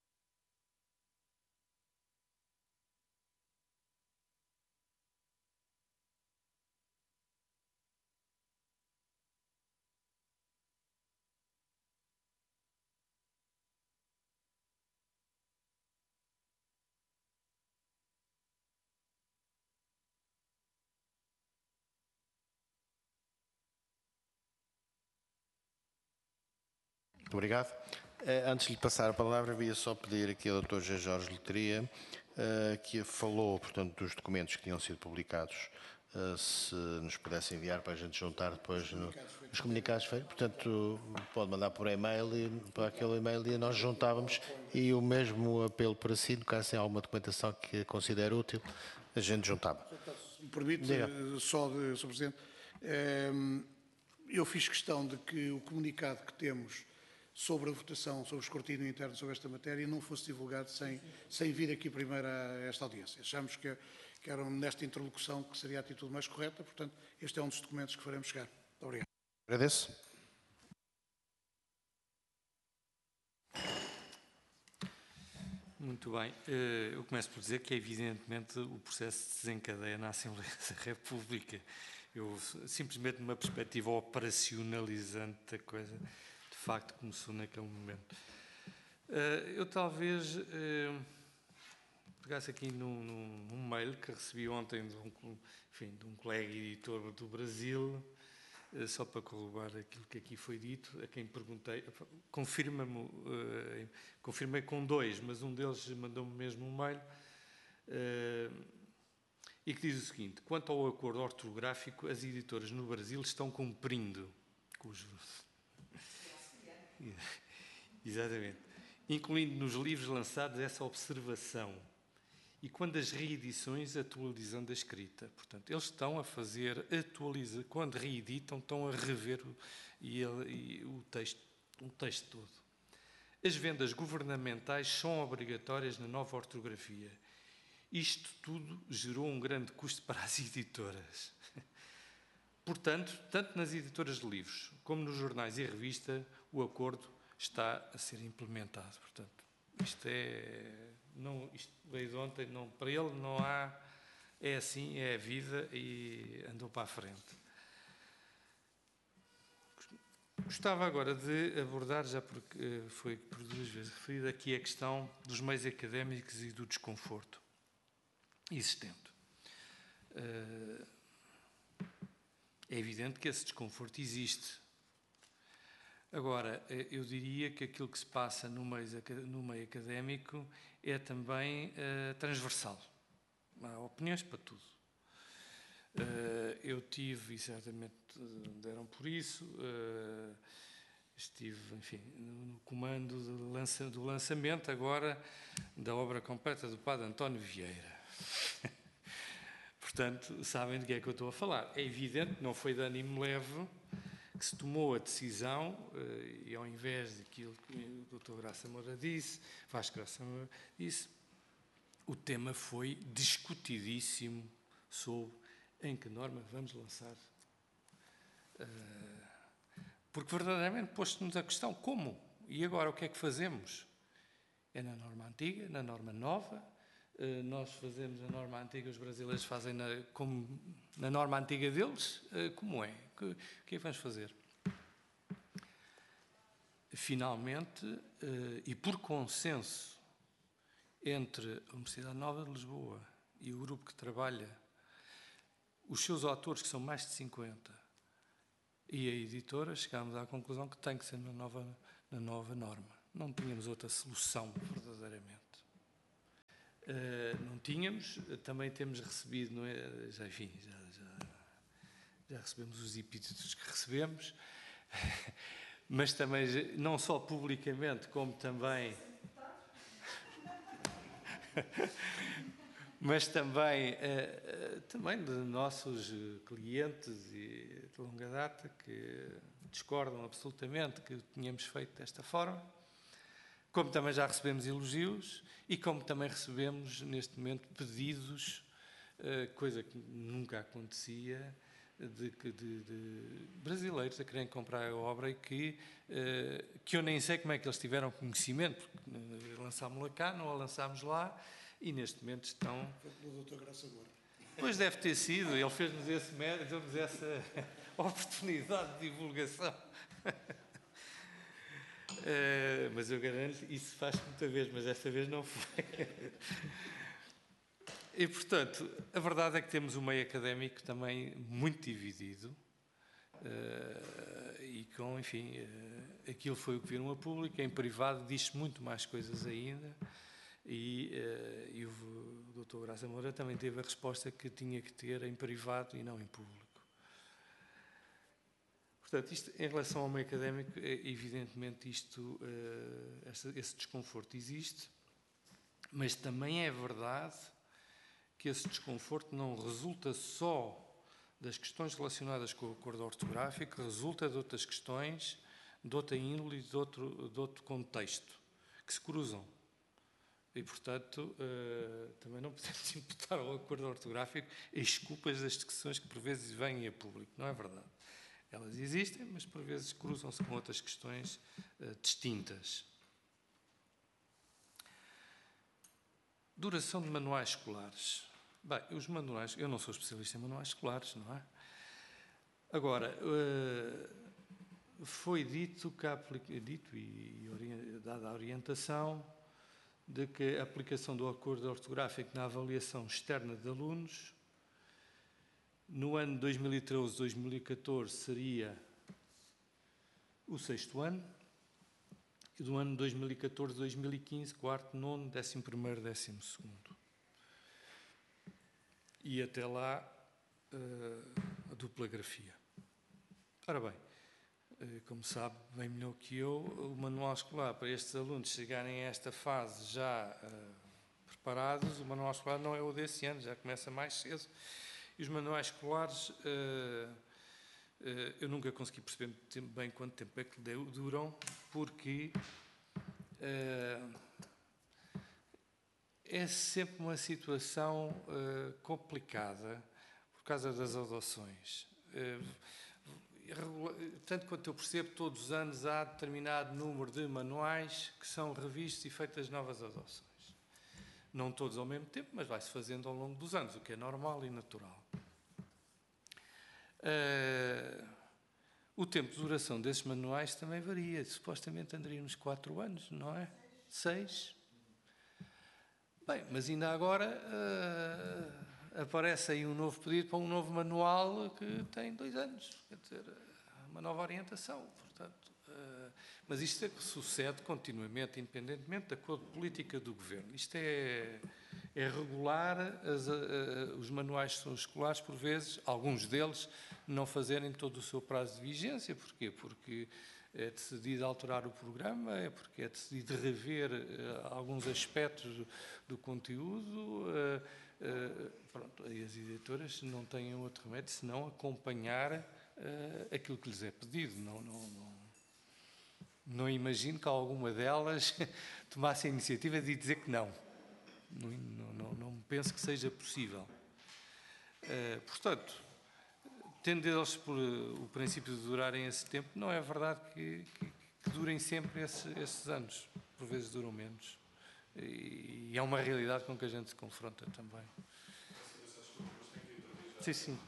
Muito obrigado. Antes de lhe passar a palavra, via só pedir aqui ao doutor José Jorge Letria, que falou, portanto, dos documentos que tinham sido publicados, se nos pudesse enviar para a gente juntar depois no, nos comunicados. Portanto, pode mandar por e-mail, e, para aquele e-mail, e nós juntávamos, e o mesmo apelo para si, no caso tem alguma documentação que considere útil, a gente juntava. Se me permite, Diga. só, de, Sr Presidente, eu fiz questão de que o comunicado que temos sobre a votação, sobre o escrutínio interno sobre esta matéria, não fosse divulgado sem, sem vir aqui primeiro a esta audiência. Achamos que, que era nesta interlocução que seria a atitude mais correta, portanto, este é um dos documentos que faremos chegar. Muito obrigado. Agradeço. Muito bem. Eu começo por dizer que, evidentemente, o processo se desencadeia na Assembleia da República. Eu, simplesmente, numa perspectiva operacionalizante da coisa, de facto começou naquele momento. Eu talvez pegasse aqui num, num, num mail que recebi ontem de um, enfim, de um colega editor do Brasil, só para corroborar aquilo que aqui foi dito, a quem perguntei, confirma-me, confirmei com dois, mas um deles mandou-me mesmo um mail, e que diz o seguinte: quanto ao acordo ortográfico, as editoras no Brasil estão cumprindo cujo exatamente, incluindo nos livros lançados essa observação, e quando as reedições, atualizando a escrita. Portanto, eles estão a fazer, atualiza, quando reeditam, estão a rever o, e ele, e o, texto, o texto todo. As vendas governamentais são obrigatórias na nova ortografia. Isto tudo gerou um grande custo para as editoras. Portanto, tanto nas editoras de livros como nos jornais e revista, o acordo está a ser implementado. Portanto, isto é, não, isto veio de ontem, não, para ele não há, é assim, é a vida e andou para a frente. Gostava agora de abordar, já porque foi por duas vezes referida aqui, a questão dos meios académicos e do desconforto existente. É evidente que esse desconforto existe. Agora, eu diria que aquilo que se passa no meio, no meio académico é também uh, transversal. Há opiniões para tudo. Uh, eu tive, e certamente deram por isso, uh, estive, enfim, no comando do, lança, do lançamento agora da obra completa do Padre António Vieira. Portanto, sabem do que é que eu estou a falar. É evidente, não foi de ânimo leve que se tomou a decisão, e ao invés daquilo que o doutor Graça Moura disse, Vasco Graça Moura disse, o tema foi discutidíssimo sobre em que norma vamos lançar. Porque verdadeiramente posto-nos a questão, como? E agora o que é que fazemos? É na norma antiga, na norma nova? Nós fazemos a norma antiga, os brasileiros fazem na, como, na norma antiga deles? Como é? O que é que vamos fazer? Finalmente, e por consenso entre a Universidade Nova de Lisboa e o grupo que trabalha, os seus autores, que são mais de cinquenta, e a editora, chegámos à conclusão que tem que ser na nova, na nova norma. Não tínhamos outra solução, verdadeiramente. Uh, não tínhamos, também temos recebido, não é? já, enfim, já, já, já recebemos os epítetos que recebemos, mas também, não só publicamente, como também... mas também, uh, uh, também de nossos clientes e de longa data que discordam absolutamente que o tínhamos feito desta forma, como também já recebemos elogios e como também recebemos neste momento pedidos, uh, coisa que nunca acontecia, de, de, de brasileiros a querem comprar a obra e que, uh, que eu nem sei como é que eles tiveram conhecimento, porque lançámos-la cá, não a lançámos lá, e neste momento estão... Foi pelo doutor Graça Moura. Pois deve ter sido, ele fez-nos esse mérito, deu-nos essa oportunidade de divulgação. uh, mas eu garanto, isso faz muita vez, mas desta vez não foi. E, portanto, a verdade é que temos um meio académico também muito dividido, uh, e com, enfim, uh, aquilo foi o que viram a público, em privado diz-se muito mais coisas ainda. E, uh, e o doutor Graça Moura também teve a resposta que tinha que ter em privado e não em público. Portanto, isto, em relação ao meio académico, evidentemente isto, uh, esse, esse desconforto existe, mas também é verdade que esse desconforto não resulta só das questões relacionadas com o acordo ortográfico, resulta de outras questões, de outra índole e de outro, de outro contexto, que se cruzam. E, portanto, uh, também não podemos imputar ao acordo ortográfico as culpas das discussões que por vezes vêm a público. Não é verdade. Elas existem, mas por vezes cruzam-se com outras questões uh, distintas. Duração de manuais escolares. Bem, os manuais... Eu não sou especialista em manuais escolares, não é? Agora, uh, foi dito, que a, dito e, e dada a orientação de que a aplicação do acordo ortográfico na avaliação externa de alunos no ano dois mil e treze, dois mil e catorze seria o sexto ano e do ano dois mil e catorze, dois mil e quinze, quarto, nono, décimo primeiro, décimo segundo. E até lá a dupla grafia. Ora bem, como sabe bem melhor que eu, o manual escolar para estes alunos chegarem a esta fase já uh, preparados, o manual escolar não é o desse ano, já começa mais cedo. E os manuais escolares, uh, uh, eu nunca consegui perceber bem quanto tempo é que duram, porque uh, é sempre uma situação uh, complicada por causa das adoções. Uh, Tanto quanto eu percebo, todos os anos há determinado número de manuais que são revistos e feitas novas adoções. Não todos ao mesmo tempo, mas vai-se fazendo ao longo dos anos, o que é normal e natural. Uh, o tempo de duração desses manuais também varia. Supostamente andaríamos quatro anos, não é? Seis. Bem, mas ainda agora uh, aparece aí um novo pedido para um novo manual que tem dois anos. Quer dizer, uma nova orientação, portanto. Uh, mas isto é que sucede continuamente, independentemente da cor política do governo. Isto é, é regular as, uh, os manuais escolares, por vezes, alguns deles, não fazerem todo o seu prazo de vigência. Porquê? Porque é decidido alterar o programa, é porque é decidido rever uh, alguns aspectos do, do conteúdo. Uh, uh, pronto, e as editoras não têm outro remédio senão acompanhar uh, aquilo que lhes é pedido. Não, não, não, não imagino que alguma delas tomasse a iniciativa de dizer que não. Não, não, não, não penso que seja possível. Uh, portanto, tendo eles por uh, o princípio de durarem esse tempo, não é verdade que, que, que durem sempre esse, esses anos. Por vezes duram menos. E, e é uma realidade com que a gente se confronta também. Sim, sim.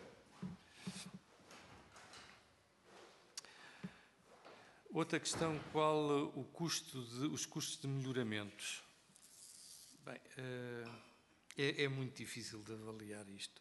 Outra questão, qual o custo de, os custos de melhoramentos? Bem, uh, é, é muito difícil de avaliar isto.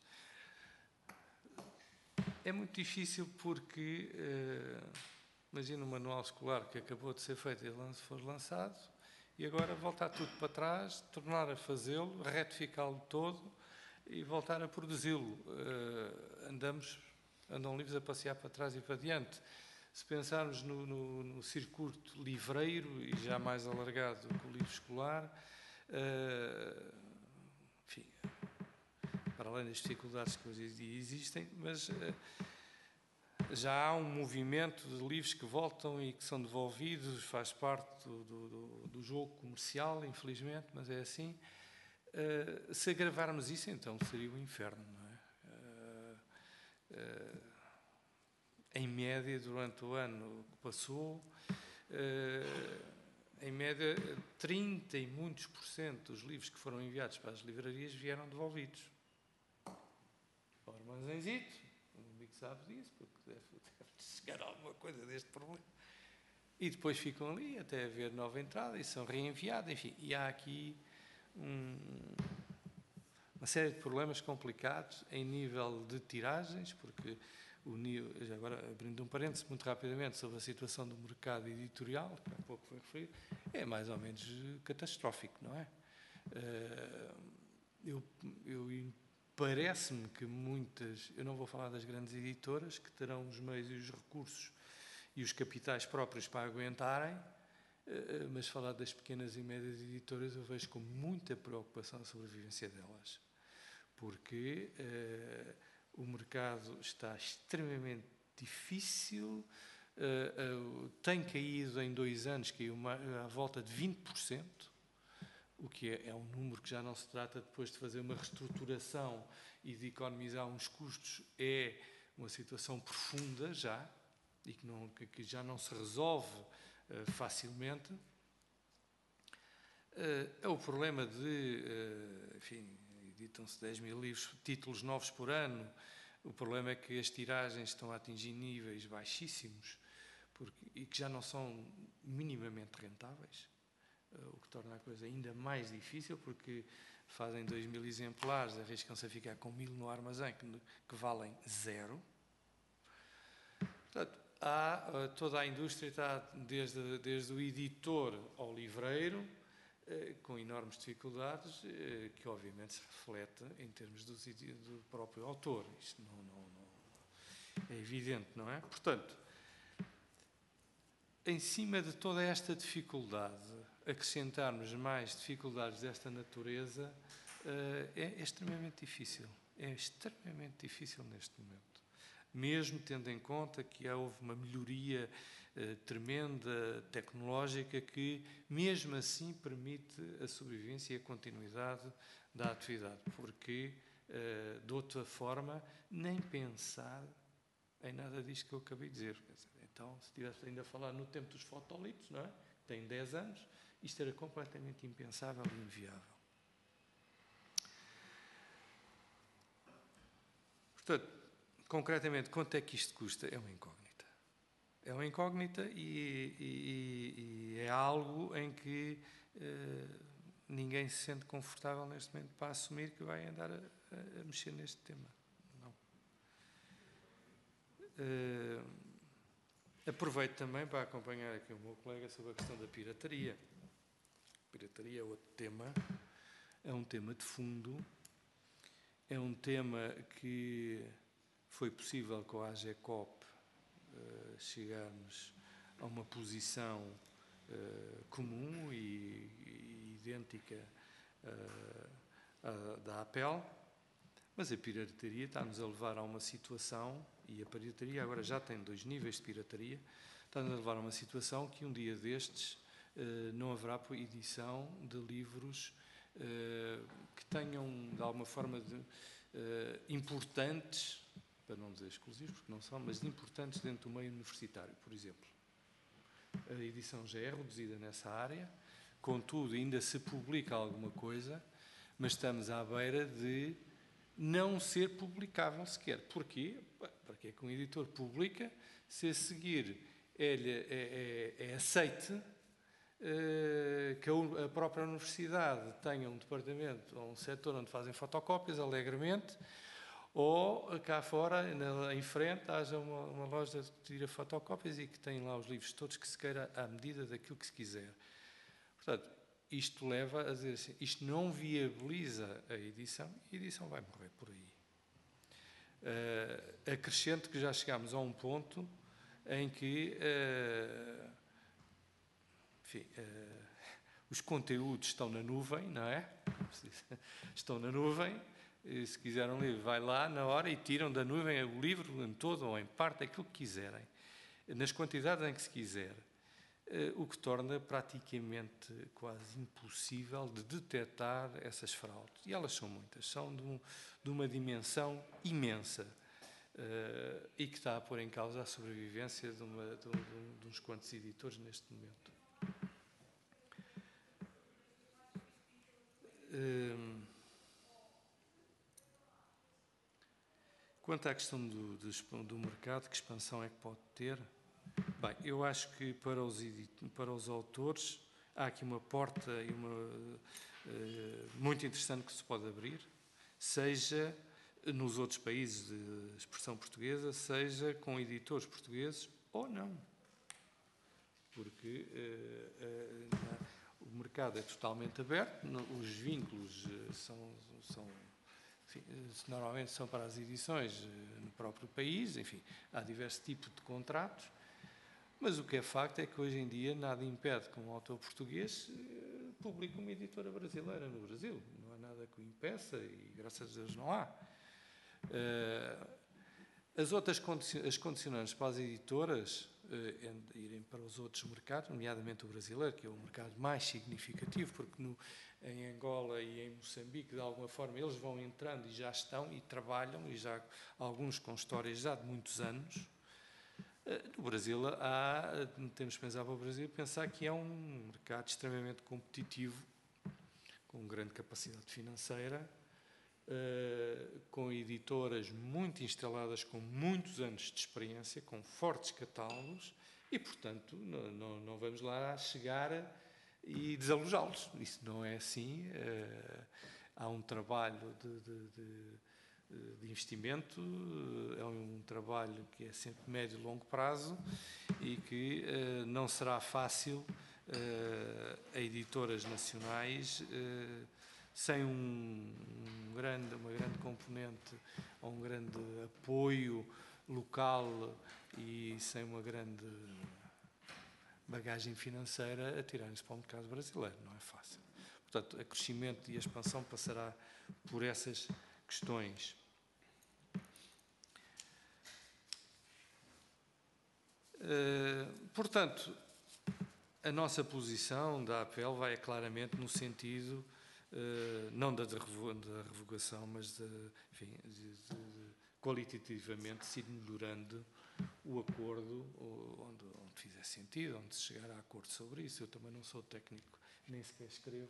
É muito difícil porque, uh, imagina um manual escolar que acabou de ser feito e foi lançado, e agora voltar tudo para trás, tornar a fazê-lo, retificá-lo todo e voltar a produzi-lo. Uh, andamos, andam livres a passear para trás e para diante. Se pensarmos no, no, no circuito livreiro, e já mais alargado que o livro escolar, uh, enfim, para além das dificuldades que hoje existem, mas uh, já há um movimento de livros que voltam e que são devolvidos, faz parte do, do, do jogo comercial, infelizmente, mas é assim. Uh, se agravarmos isso, então seria o inferno, não é? Uh, uh, em média, durante o ano que passou, uh, em média, trinta e muitos por cento dos livros que foram enviados para as livrarias vieram devolvidos. O armazénzito, o amigo sabe disso, porque deve, deve chegar alguma coisa deste problema. E depois ficam ali até haver nova entrada e são reenviados, enfim. E há aqui um, uma série de problemas complicados em nível de tiragens, porque o já agora, abrindo um parênteses muito rapidamente sobre a situação do mercado editorial, que há pouco foi referido, é mais ou menos catastrófico, não é? Eu, eu parece-me que muitas, eu não vou falar das grandes editoras, que terão os meios e os recursos e os capitais próprios para aguentarem, mas falar das pequenas e médias editoras eu vejo com muita preocupação a sobrevivência delas, porque uh, o mercado está extremamente difícil, uh, uh, tem caído em dois anos, caiu uma, à volta de vinte por cento, o que é, é um número que já não se trata depois de fazer uma reestruturação e de economizar uns custos, é uma situação profunda já, e que, não, que, que já não se resolve uh, facilmente. Uh, é o problema de, uh, enfim, editam-se dez mil livros, títulos novos por ano. O problema é que as tiragens estão a atingir níveis baixíssimos porque, e que já não são minimamente rentáveis, uh, o que torna a coisa ainda mais difícil, porque fazem dois mil exemplares, arriscam-se a ficar com mil no armazém, que, que valem zero. Portanto, há, uh, toda a indústria está, desde, desde o editor ao livreiro, com enormes dificuldades, que obviamente se reflete em termos do, do próprio autor. Isto não, não, não, é evidente, não é? Portanto, em cima de toda esta dificuldade, acrescentarmos mais dificuldades desta natureza é, é extremamente difícil. É extremamente difícil neste momento. Mesmo tendo em conta que houve uma melhoria eh, tremenda, tecnológica, que mesmo assim permite a sobrevivência e a continuidade da atividade, porque eh, de outra forma nem pensar em nada disto que eu acabei de dizer. Então, se estivesse ainda a falar no tempo dos fotolitos, não é? Tem dez anos, isto era completamente impensável e inviável. Portanto, concretamente, quanto é que isto custa? É uma incógnita. É uma incógnita e, e, e é algo em que uh, ninguém se sente confortável neste momento para assumir que vai andar a, a, a mexer neste tema. Não. Uh, Aproveito também para acompanhar aqui o meu colega sobre a questão da pirataria. Pirataria é outro tema, é um tema de fundo, é um tema que foi possível com a AGECOP uh, chegarmos a uma posição uh, comum e, e idêntica uh, à da APEL, mas a pirataria está-nos a levar a uma situação, e a pirataria agora já tem dois níveis de pirataria, está-nos a levar a uma situação que um dia destes uh, não haverá edição de livros uh, que tenham, de alguma forma, de, uh, importantes, para não dizer exclusivos, porque não são, mas importantes dentro do meio universitário, por exemplo. A edição já é reduzida nessa área, contudo, ainda se publica alguma coisa, mas estamos à beira de não ser publicável sequer. Porquê? Para que é que um editor publica se a seguir ele é, é, é aceite uh, que a, a própria universidade tenha um departamento ou um setor onde fazem fotocópias alegremente, ou cá fora, na, em frente, haja uma, uma loja que tira fotocópias e que tem lá os livros todos que se queira à medida daquilo que se quiser. Portanto, isto leva a dizer assim, isto não viabiliza a edição e a edição vai morrer por aí. Uh, acrescento que já chegámos a um ponto em que uh, enfim, uh, os conteúdos estão na nuvem, não é? Estão na nuvem, e se quiserem um livro, vai lá na hora e tiram da nuvem o livro em todo ou em parte, aquilo que quiserem, nas quantidades em que se quiser. Uh, o que torna praticamente quase impossível de detectar essas fraudes. E elas são muitas, são de, um, de uma dimensão imensa uh, e que está a pôr em causa a sobrevivência de, uma, de, de, de uns quantos editores neste momento. Uh, quanto à questão do, do, do mercado, que expansão é que pode ter? Bem, eu acho que para os, para os autores há aqui uma porta e uma, uh, muito interessante que se pode abrir, seja nos outros países de expressão portuguesa, seja com editores portugueses ou não. Porque uh, uh, o mercado é totalmente aberto, os vínculos são, são enfim, normalmente são para as edições no próprio país, enfim, há diversos tipos de contratos. Mas o que é facto é que hoje em dia nada impede que um autor português publique uma editora brasileira no Brasil. Não há nada que o impeça e, graças a Deus, não há. As outras as condicionantes para as editoras irem para os outros mercados, nomeadamente o brasileiro, que é o mercado mais significativo, porque no, em Angola e em Moçambique, de alguma forma, eles vão entrando e já estão e trabalham, e já alguns com histórias já de muitos anos. No Brasil, há, temos que pensar para o Brasil, pensar que é um mercado extremamente competitivo, com grande capacidade financeira, com editoras muito instaladas, com muitos anos de experiência, com fortes catálogos, e, portanto, não, não, não vamos lá chegar e desalojá-los. Isso não é assim. Há um trabalho de... de, de de investimento, é um trabalho que é sempre médio e longo prazo e que uh, não será fácil uh, a editoras nacionais uh, sem um, um grande, uma grande componente ou um grande apoio local e sem uma grande bagagem financeira a tirarem-se para o mercado brasileiro. Não é fácil. Portanto, o crescimento e a expansão passará por essas questões. Uh, portanto, a nossa posição da APEL vai claramente no sentido, uh, não da, da revogação, mas de, enfim, de, de, qualitativamente se ir melhorando o acordo onde, onde fizer sentido, onde se chegar a acordo sobre isso. Eu também não sou técnico, nem sequer escrevo.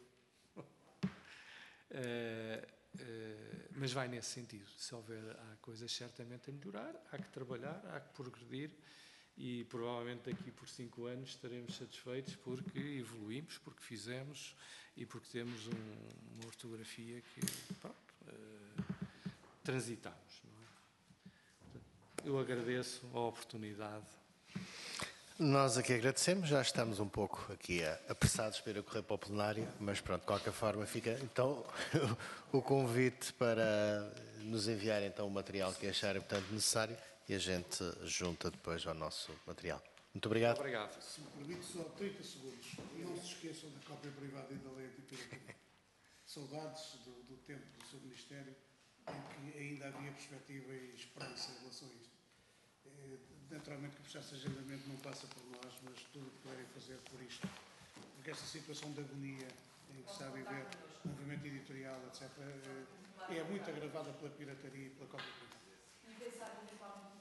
uh, Uh, mas vai nesse sentido. Se houver há coisas certamente a melhorar, há que trabalhar, há que progredir e provavelmente daqui por cinco anos estaremos satisfeitos porque evoluímos, porque fizemos e porque temos um, uma ortografia que pronto, uh, transitamos. Não é? Eu agradeço a oportunidade. Nós aqui agradecemos, já estamos um pouco aqui apressados para ir a correr para o plenário, mas pronto, de qualquer forma fica então o convite para nos enviar então o material que acharem, portanto, necessário e a gente junta depois ao nosso material. Muito obrigado. Obrigado. Se me permite, só trinta segundos. Não se esqueçam da cópia privada e da lei antipirativa. Saudades do, do tempo do seu Ministério, em que ainda havia perspectiva e esperança em relação a isto. É, naturalmente que o processo de agendamento não passa por nós, mas tudo o que puderem fazer por isto. Porque esta situação de agonia em que se está a viver, movimento editorial, etcétera, é, é muito agravada pela pirataria e pela cópia privada.